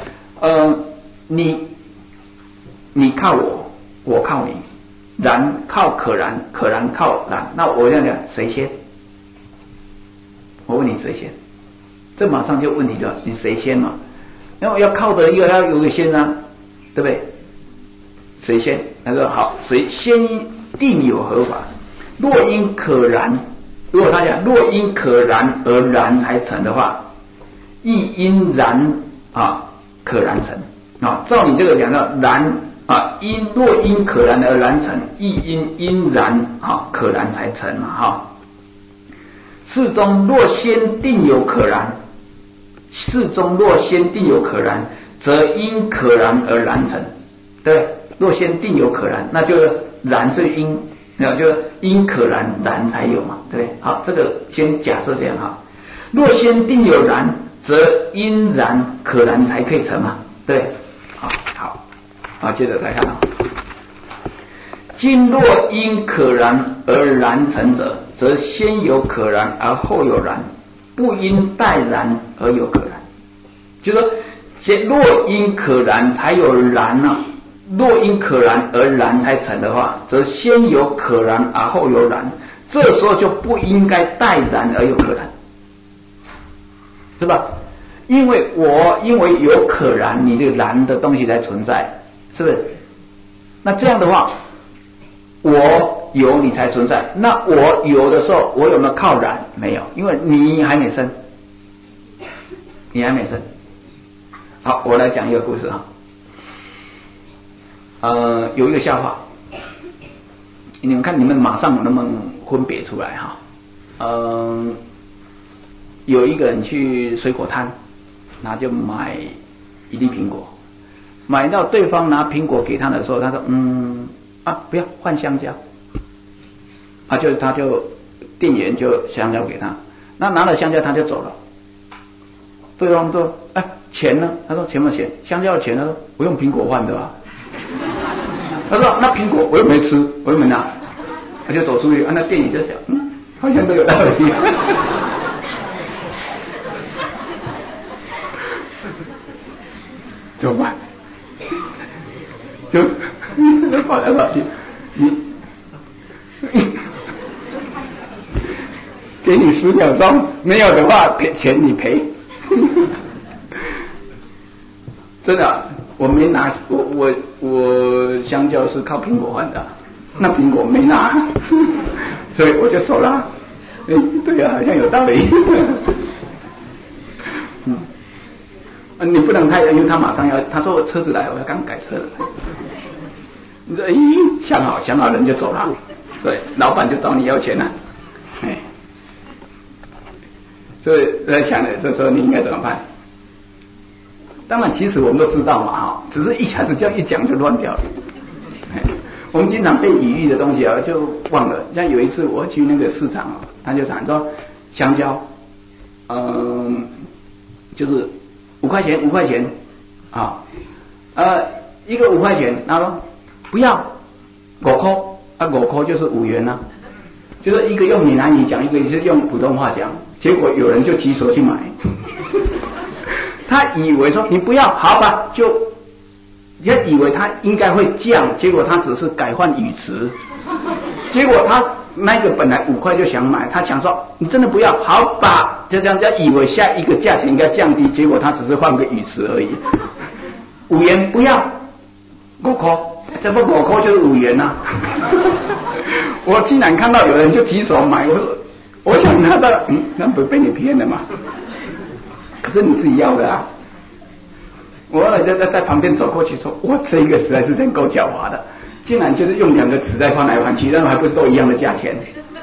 你靠我，我靠你。燃靠可燃，可燃靠燃。那我这样讲，谁先？我问你谁先？这马上就问题就你谁先嘛？然后要靠的一个要有个先啊，对不对？谁先？他说好，谁先定有合法。若因可燃，如果他讲若因可燃而燃才成的话，亦因燃可燃成啊。照你这个讲到燃。若因可燃而燃成，亦因燃可燃才成嘛事中若先定有可燃，则因可燃而燃成，对，若先定有可燃，那就燃是因，那就因可燃燃才有嘛，对不对？好，这个先假设这样若先定有燃，则因燃可燃才可以成嘛，对。接着再看今若因可燃而燃成者，则先有可燃而后有燃，不因待燃而有可燃。就是说，若因可燃才有燃若因可燃而燃才成的话，则先有可燃而后有燃，这时候就不应该待燃而有可燃，是吧？因为有可燃，你这个燃的东西才存在。是不是？那这样的话，我有你才存在。那我有的时候，我有没有靠燃？没有，因为你还没生，好，我来讲一个故事有一个笑话，你们看你们马上能不能分别出来有一个人去水果摊，那就买一粒苹果。买到对方拿苹果给他的时候，他说不要换香蕉，店员就香蕉给他，那拿了香蕉他就走了。对方说钱呢？他说钱没钱，香蕉的钱呢？我用苹果换的他说那苹果我又没吃，我又没拿，他就走出去。那店员就想好像都有道理。怎么办？就跑来跑去，给你10秒钟，没有的话钱你赔。真的，我没拿，我香蕉是靠苹果换的，那苹果没拿，所以我就走了。对啊，好像有道理。你不能太，因为他马上要，他说我车子来，我要刚改车了。你说想好人就走了，对，老板就找你要钱了，所以在想的这时候你应该怎么办？当然，其实我们都知道嘛只是一下子这样一讲就乱掉了。我们经常被比喻的东西就忘了。像有一次我去那个市场他就讲说香蕉，就是5块钱一个5块钱，他说不要5块，5块就是5元就是一个用闽南语讲，一个是用普通话讲，结果有人就举手去买。他以为说你不要，好吧，他以为他应该会降，结果他只是改换语词，结果他那个本来5块就想买，他想说你真的不要，好吧，就这样，他以为下一个价钱应该降低，结果他只是换个语词而已。5元不要，5块，这不5块就是5元我竟然看到有人就举手买，我想他的那不被你骗了嘛？可是你自己要的我后来就在旁边走过去说，哇，这个实在是真够狡猾的，竟然就是用2个词在换来换去，然后还不是都一样的价钱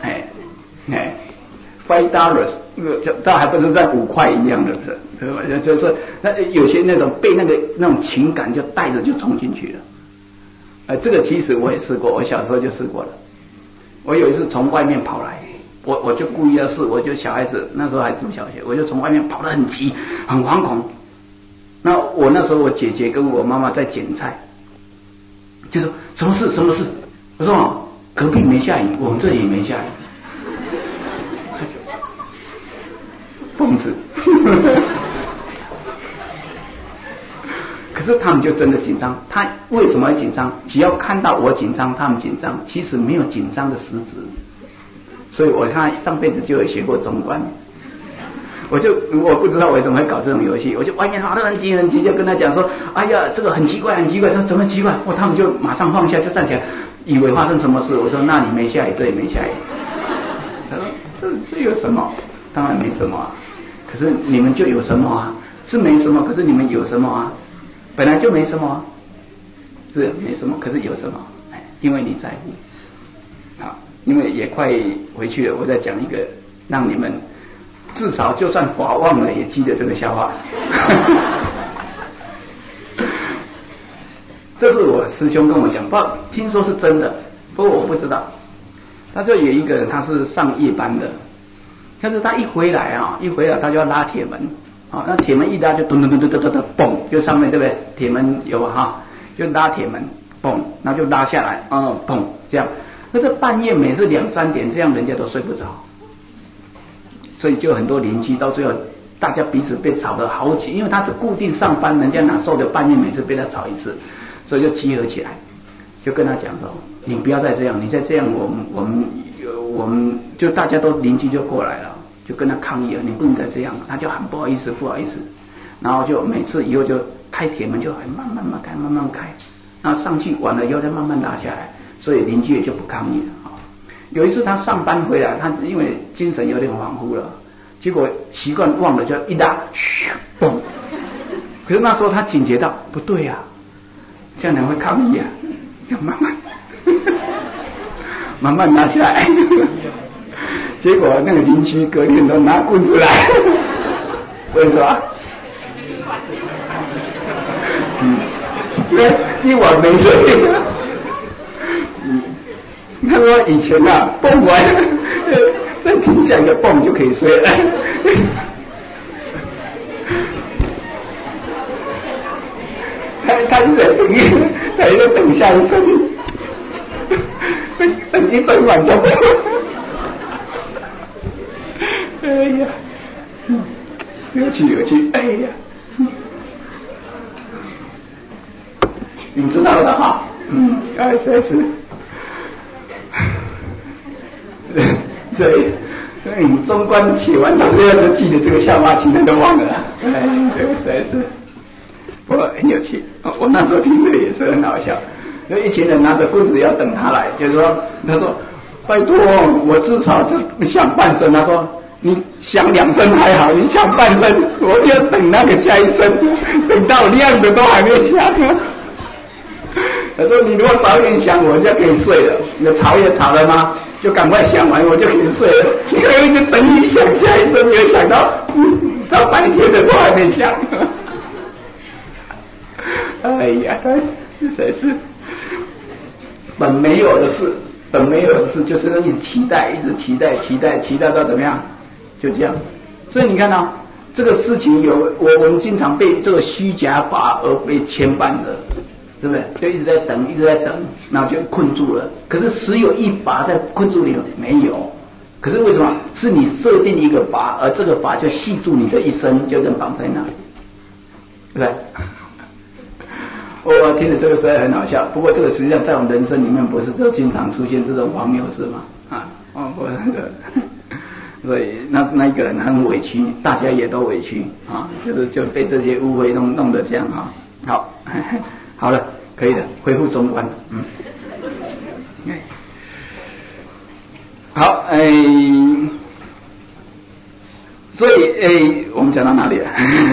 $5，这还不是在5块一样的，对吧？就是那有些那种被那种情感就带着就冲进去了。这个其实我也试过，我小时候就试过了。我有一次从外面跑来， 我就故意要试，我就小孩子那时候还读小学，我就从外面跑得很急，很惶恐。那我那时候我姐姐跟我妈妈在捡菜，就说什么事？我说隔壁没下雨，我们这里也没下雨。疯子。可是他们就真的紧张，他为什么会紧张？只要看到我紧张，他们紧张，其实没有紧张的实质。所以我看上辈子就有学过中观，我不知道我怎么会搞这种游戏，我就外面跑得很急，就跟他讲说，哎呀，这个很奇怪。他说怎么奇怪？他们就马上放下，就站起来，以为发生什么事。我说那里没下雨，这里没下雨。他说这有什么？当然没什么啊。可是你们就有什么啊？是没什么，可是你们有什么啊？本来就没什么啊，是没什么，可是有什么？因为你在乎。好，因为也快回去了，我再讲一个，让你们至少就算法忘了也记得这个笑话。这是我师兄跟我讲，不听说是真的，不过我不知道。他说有一个人他是上夜班的，但是他一回来他就要拉铁门。那铁门一拉就咚咚咚咚咚咚咚嘣，就上面对不对？铁门有就拉铁门嘣，然后就拉下来，嘣这样。那这半夜每次2、3点这样，人家都睡不着，所以就很多邻居到最后，大家彼此被吵得好紧，因为他是固定上班，人家哪受得半夜每次被他吵一次，所以就集合起来，就跟他讲说：你不要再这样，你再这样，我们就大家都邻居就过来了。就跟他抗议了，你不能再这样，他就很不好意思，然后就每次以后就开铁门就很慢慢开，然后上去完了以后再慢慢拉下来，所以邻居也就不抗议了。有一次他上班回来，他因为精神有点恍惚了，结果习惯忘了就一拉，嘣！可是那时候他警觉到不对啊，这样人会抗议啊，要慢慢拿下来。结果那个邻居隔天都拿棍子来，为什么？一晚没睡。他说以前蹦完再停下一个蹦就可以睡了。他是在等，他在等下一声，等一整晚都。哎呀，有趣，哎呀，你知道的哈，SS，对，中观写完到最后都记得这个笑话，其他都忘了，这个实在是，不过很有趣，我那时候听的也是很好笑，有一群人拿着棍子要等他来，就是说，他说，拜托，我至少就想半声，他说。你响2声还好，你响半声，我要等那个下一声，等到亮的都还没响。他说你如果早一点响，我就可以睡了。你吵也吵了吗？就赶快响完，我就可以睡了。因为就等你响下一声，没有想到到白天的都还没响。哎呀，他实在是本没有的事，就是一直期待到怎么样？就这样，所以你看到这个事情我们经常被这个虚假法而被牵绊着，对不对？就一直在等，然后就困住了。可是实有一法在困住你没有？可是为什么？是你设定一个法，而这个法就系住你的一生，就能绑在那里，对不对？我听着这个实在很好笑，不过这个实际上在我们人生里面不是就经常出现这种荒谬事吗？我那个。所以那一个人很委屈，大家也都委屈就被这些误会弄得这样好了，可以的，恢复中观，好，所以我们讲到哪里了？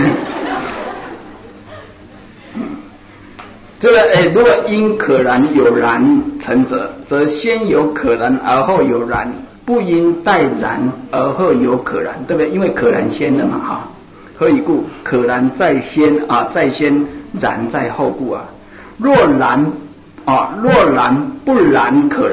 这个如果因可燃有燃成者，则先有可燃而后有燃。不因待燃而后有可燃，对不对？因为可燃先的嘛，何以故？可燃在先在先，燃在后故啊。若燃不燃可燃，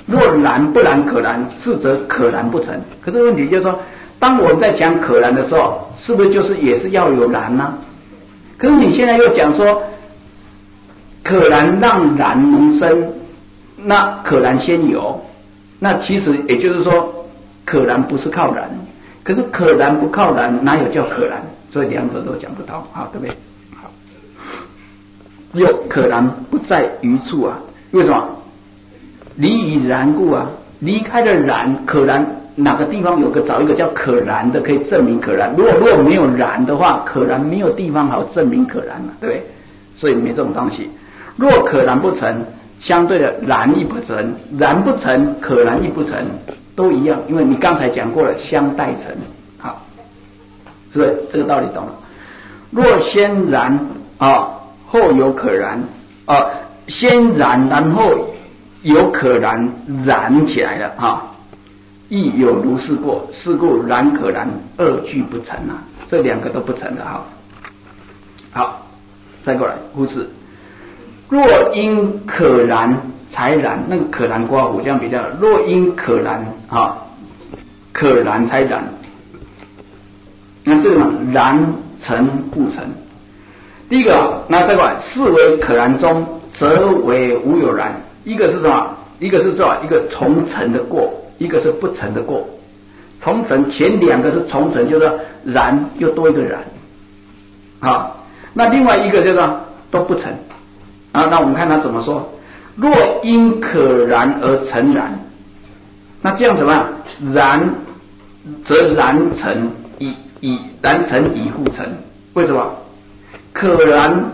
若然不然可然，是则可然不成。可是问题就是说，当我们在讲可然的时候，是不是就是也是要有然呢？可是你现在又讲说，可然让然能生，那可然先有，那其实也就是说，可然不是靠然，可是可然不靠然，哪有叫可然？所以两者都讲不到，好，对不对？好，又可然不在于处啊，为什么？离以然故啊，离开了然，可然哪个地方找一个叫可然的，可以证明可然。如果没有然的话，可然没有地方好证明可然了，对不对？所以没这种东西。若可然不成，相对的然亦不成，然不成，可然亦不成，都一样，因为你刚才讲过了，相待成。好，是不是这个道理懂了？若先然后有可然先然然后有可然，燃起来了亦有如是过，是故然可然二俱不成啊，这两个都不成的好，再过来忽视，若因可然才然，那个可然刮胡这样比较，若因可然可然才然，那这个呢，然成不成。第一个，那再过来，是为可然中，则为无有然。一个是什么？一个是一个重成的过，一个是不成的过。重成前两个是重成，就是然又多一个然那另外一个就是都不成那我们看他怎么说。若因可然而成然，那这样怎么样？然则然成以然成以互成。为什么？可然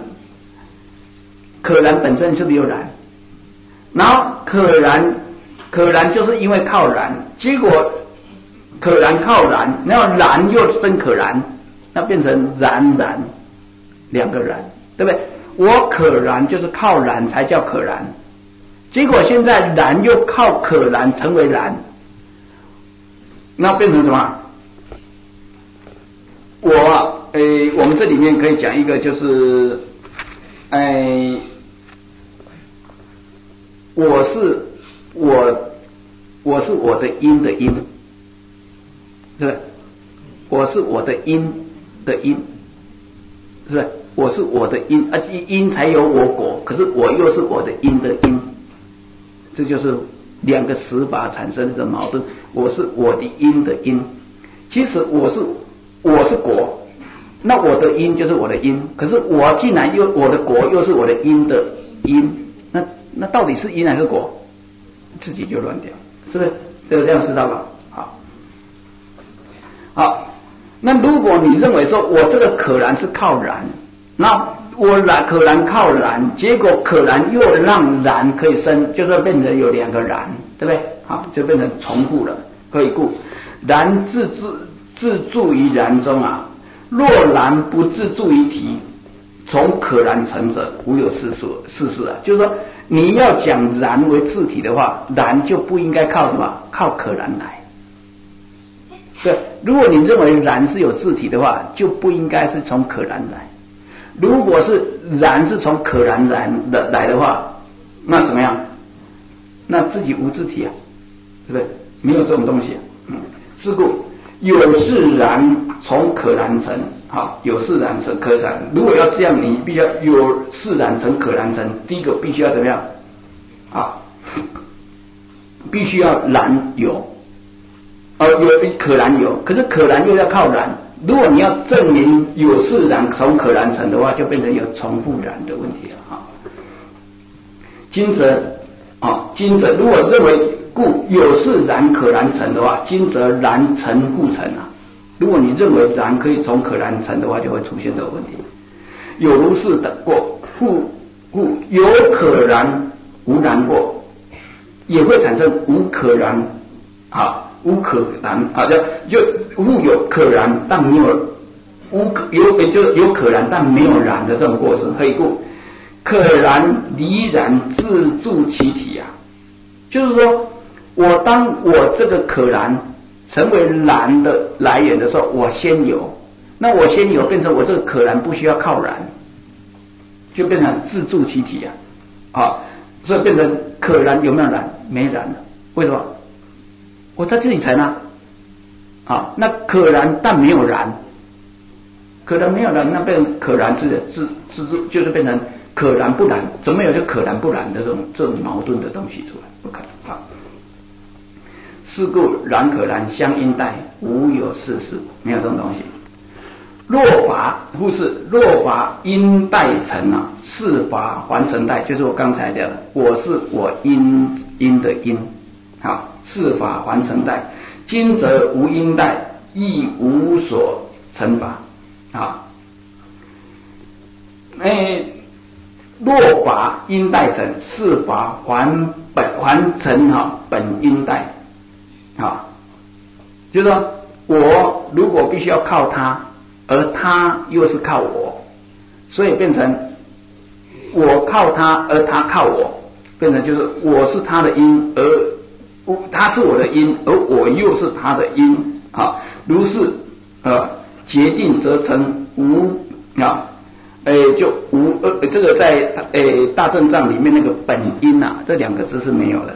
本身是不是有然？然后可然就是因为靠然，结果可然靠然，然后然又生可然，那变成然两个然，对不对？我可然就是靠然才叫可然，结果现在然又靠可然成为然，那变成什么？我们这里面可以讲一个，就是我是我的因的因，是不是？我是我的因的因，是不是？我是我的因因才有我果，可是我又是我的因的因，这就是两个实法产生的矛盾。我是我的因的因，其实我是果，那我的因就是我的因，可是我既然我的果又是我的因的因，那到底是因还是果？自己就乱掉，是不是？这样知道了？好，那如果你认为说我这个可然是靠然，那我可然靠然，结果可然又让然可以生，就是变成有两个然，对不对？好，就变成重复了。何以故？然自住于然中若然不自住于体，从可然成者，无有是事就是说，你要讲然为自体的话，然就不应该靠什么？靠可然来。对，如果你认为然是有自体的话，就不应该是从可然来。如果是然是从可然来的话，那怎么样？那自己无自体对不对？没有这种东西是故有是然从可然成，有是然成可然。如果要这样，你必须要有是然成可然成。第一个必须要怎么样必须要然有有可然有，可是可然又要靠然。如果你要证明有是然从可然成的话，就变成有重复然的问题了今则如果认为故有是然可然成的话，今则然成互成如果你认为然可以从可然成的话，就会出现这个问题。有如是等过，故有可然无然过，也会产生无可然无可然就互有可然但没有有可然但没有然的这种过程。何以故？可然离然自住其体就是说当我这个可然成为然的来源的时候，我先有，那我先有变成我这个可然不需要靠然，就变成自住其体所以变成可然有没有然？没然了， 为什么？我在这里成啊，啊，那可燃但没有燃，可燃没有燃，那变成可燃就是变成可燃不燃，怎么有就可燃不燃的这种矛盾的东西出来？不可能啊！是故燃可燃相应待，无有是事，没有这种东西。若法复是若法因待成啊，是法还成待，就是我刚才讲的，我是我因的因，好，是法还成待。今则无因待，亦无所成法啊。若法因待成，是法还成哈本因待啊，就是说我如果必须要靠他，而他又是靠我，所以变成我靠他，而他靠我，变成就是我是他的因，而他是我的因，而我又是他的因啊。如是决定则成无啊。就无这个在大正藏里面那个本因啊，这两个字是没有的。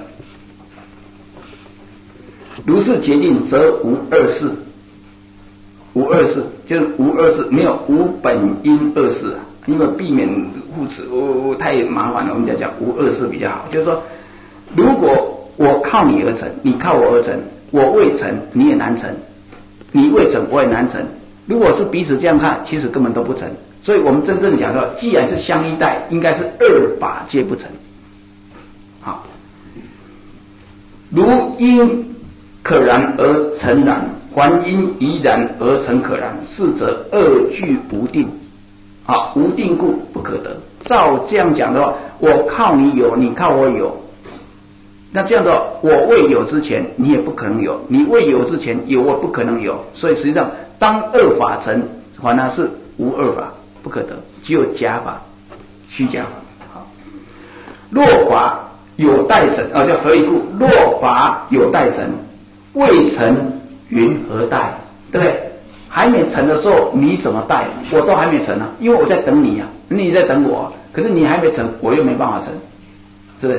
如是决定则无二事，无二事就是无二事，没有无本因二事啊，因为避免互斥太麻烦了，我们讲无二事比较好。就是说，如果我靠你而成，你靠我而成，我未成你也难成，你未成我也难成。如果是彼此这样看，其实根本都不成。所以我们真正讲到，既然是相依待，应该是二法皆不成。好，如因可燃而成燃，还因宜燃而成可燃，是则二俱无定。啊，无定故不可得。照这样讲的话，我靠你有，你靠我有，那这样的话，我未有之前，你也不可能有；你未有之前，有我不可能有。所以实际上，当二法成，反而是无二法。不可得，只有假法、虚假法。好，若法有待成叫何以故？若法有待成，未成云何待？对不对？还没成的时候，你怎么待？我都还没成啊，因为我在等你啊，你在等我，可是你还没成，我又没办法成，是不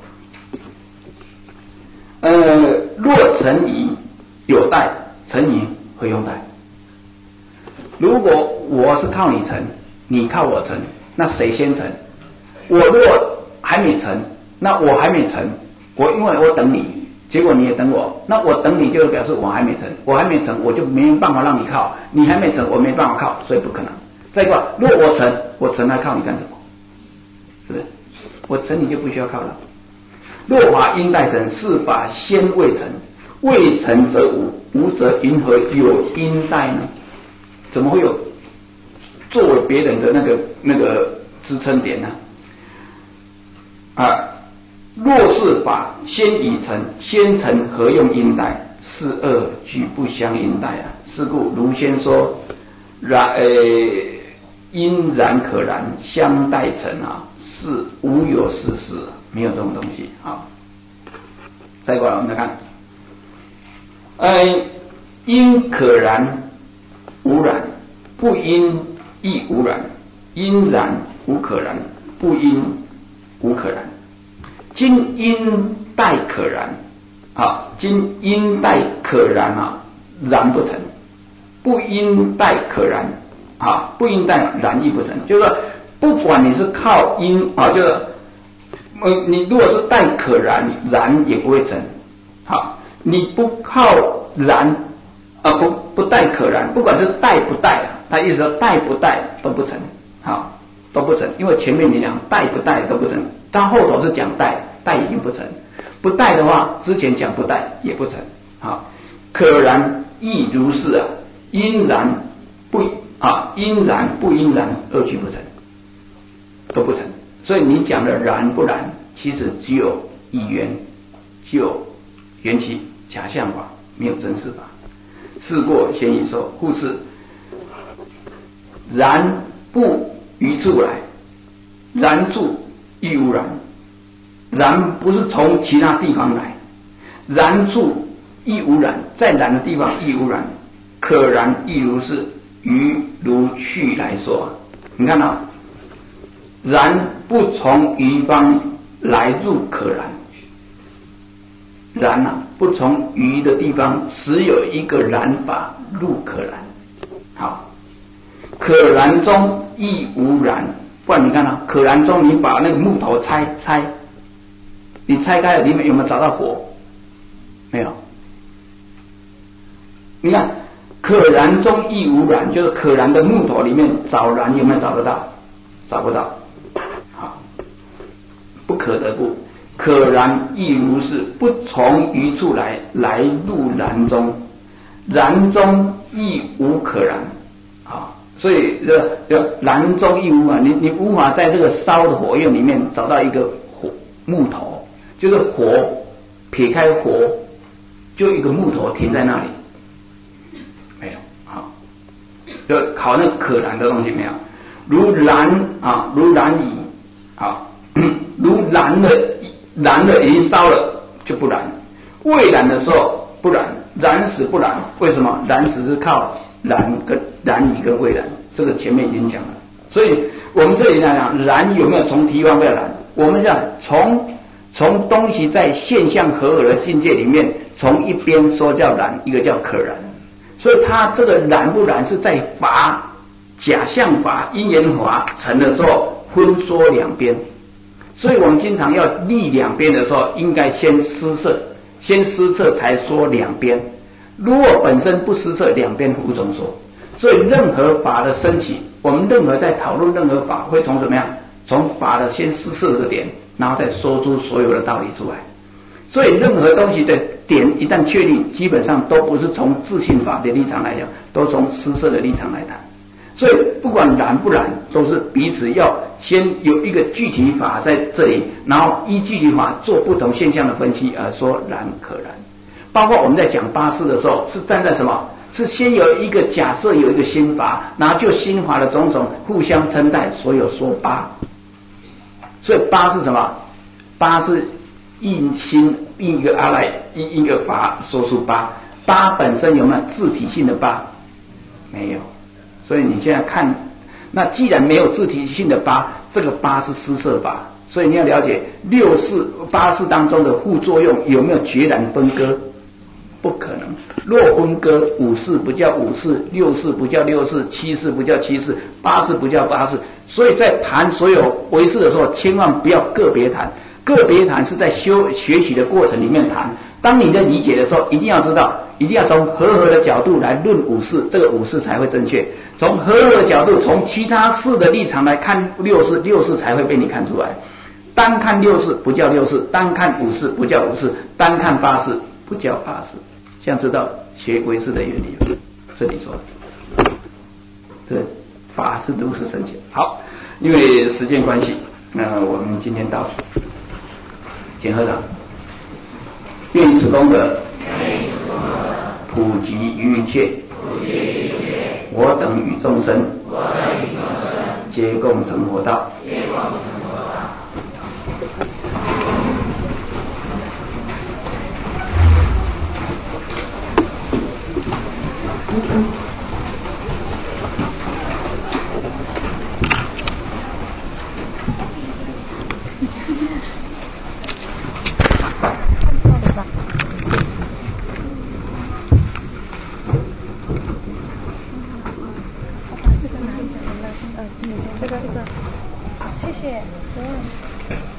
是？若成矣有待，成矣何用待？如果我是靠你成，你靠我成，那谁先成？我如果还没成，那我还没成，因为我等你，结果你也等我，那我等你就表示我还没成，我还没成，我就没办法让你靠，你还没成，我没办法靠，所以不可能。再一个，如果我成来靠你干什么？是不是？我成你就不需要靠了。若法因待成，是法先未成，未成则无，无则云何有因待呢？怎么会有作为别人的那个支撑点呢？若是法先已成，先成何用因待？是二俱不相应待啊！是故如先说，因然可然相待成啊，是无有是事，没有这种东西啊。再过来我们来看，因可然无染，不因亦无染，因然无可然，不因无可然。今因待可然啊，今因待可然啊，然不成；不因待可然啊，不因待然亦不成。就是说，不管你是靠因啊，就是你如果是待可然，然也不会成。好，你不靠然不待可然，不管是待不待，他意思说待不待都不成，好，都不成，因为前面你讲待不待都不成，他后头是讲待，待已经不成，不待的话，之前讲不待也不成，好，可然亦如是啊，因然不因然，二俱不成，都不成，所以你讲的然不然，其实只有以缘，只有缘起假象法，没有真实法。是过先已说，故是然不于住来，然住亦无然，然不是从其他地方来，然住亦无然，在然的地方亦无然，可然亦如是。于如去来说，你看到然不从余方来入可然， 然啊，不从于的地方，实有一个然法，入可然。好，可然中亦无然。不然你看啊，可然中你把那个木头拆，你拆开了，里面有没有找到火？没有。你看，可然中亦无然，就是可然的木头里面找然有没有找得到？找不到。好，不可得故，可然亦如是，不从于处来入然中，然中亦无可然。好，所以然中亦无然，你无法在这个烧的火焰里面找到一个木头，就是火撇开火，就一个木头停在那里。没有。好，就考那个可燃的东西没有，如燃啊，如燃矣，好，如燃了已经烧了就不燃，未燃的时候不燃，燃时不燃，为什么？燃时是靠燃蚁跟未燃，这个前面已经讲了。所以我们这里来讲，燃有没有从提方面燃？我们讲从东西在现象合而的境界里面，从一边说叫燃，一个叫可燃。所以它这个燃不燃是在法假象法因缘法成的时候分说两边。所以我们经常要立两边的时候，应该先施测才说两边。如果本身不施测，两边无从说。所以任何法的升起，我们任何在讨论任何法，会从怎么样？从法的先施测的点，然后再说出所有的道理出来。所以任何东西的点一旦确立，基本上都不是从自性法的立场来讲，都从施测的立场来谈。所以不管燃不燃，都是彼此要先有一个具体法在这里，然后依具体法做不同现象的分析而说燃可燃。包括我们在讲八识的时候，是站在什么？是先有一个假设，有一个心法，然后就心法的种种互相称代，所有说八。所以八是什么？八是应心应一个阿赖应一个法说出八。八本身有没有自体性的八？没有。所以你现在看，那既然没有自体性的八，这个八是施设法。所以你要了解六识八识当中的互作用有没有决然分割？不可能。若分割，五识不叫五识，六识不叫六识，七识不叫七识，八识不叫八识。所以在谈所有唯识的时候，千万不要个别谈。个别谈是在学习的过程里面谈。当你在理解的时候，一定要知道，一定要从和合的角度来论五识，这个五识才会正确。从和合的角度，从其他识的立场来看六识，六识才会被你看出来。单看六识不叫六识，单看五识不叫五识，单看八识不叫八识。这样知道学唯识的原理，这里说的，对，法是如是深浅。好，因为时间关系，我们今天到此，请合掌。愿以此功德，普及于一切，我等与众生，皆共成佛道。 这个，谢谢。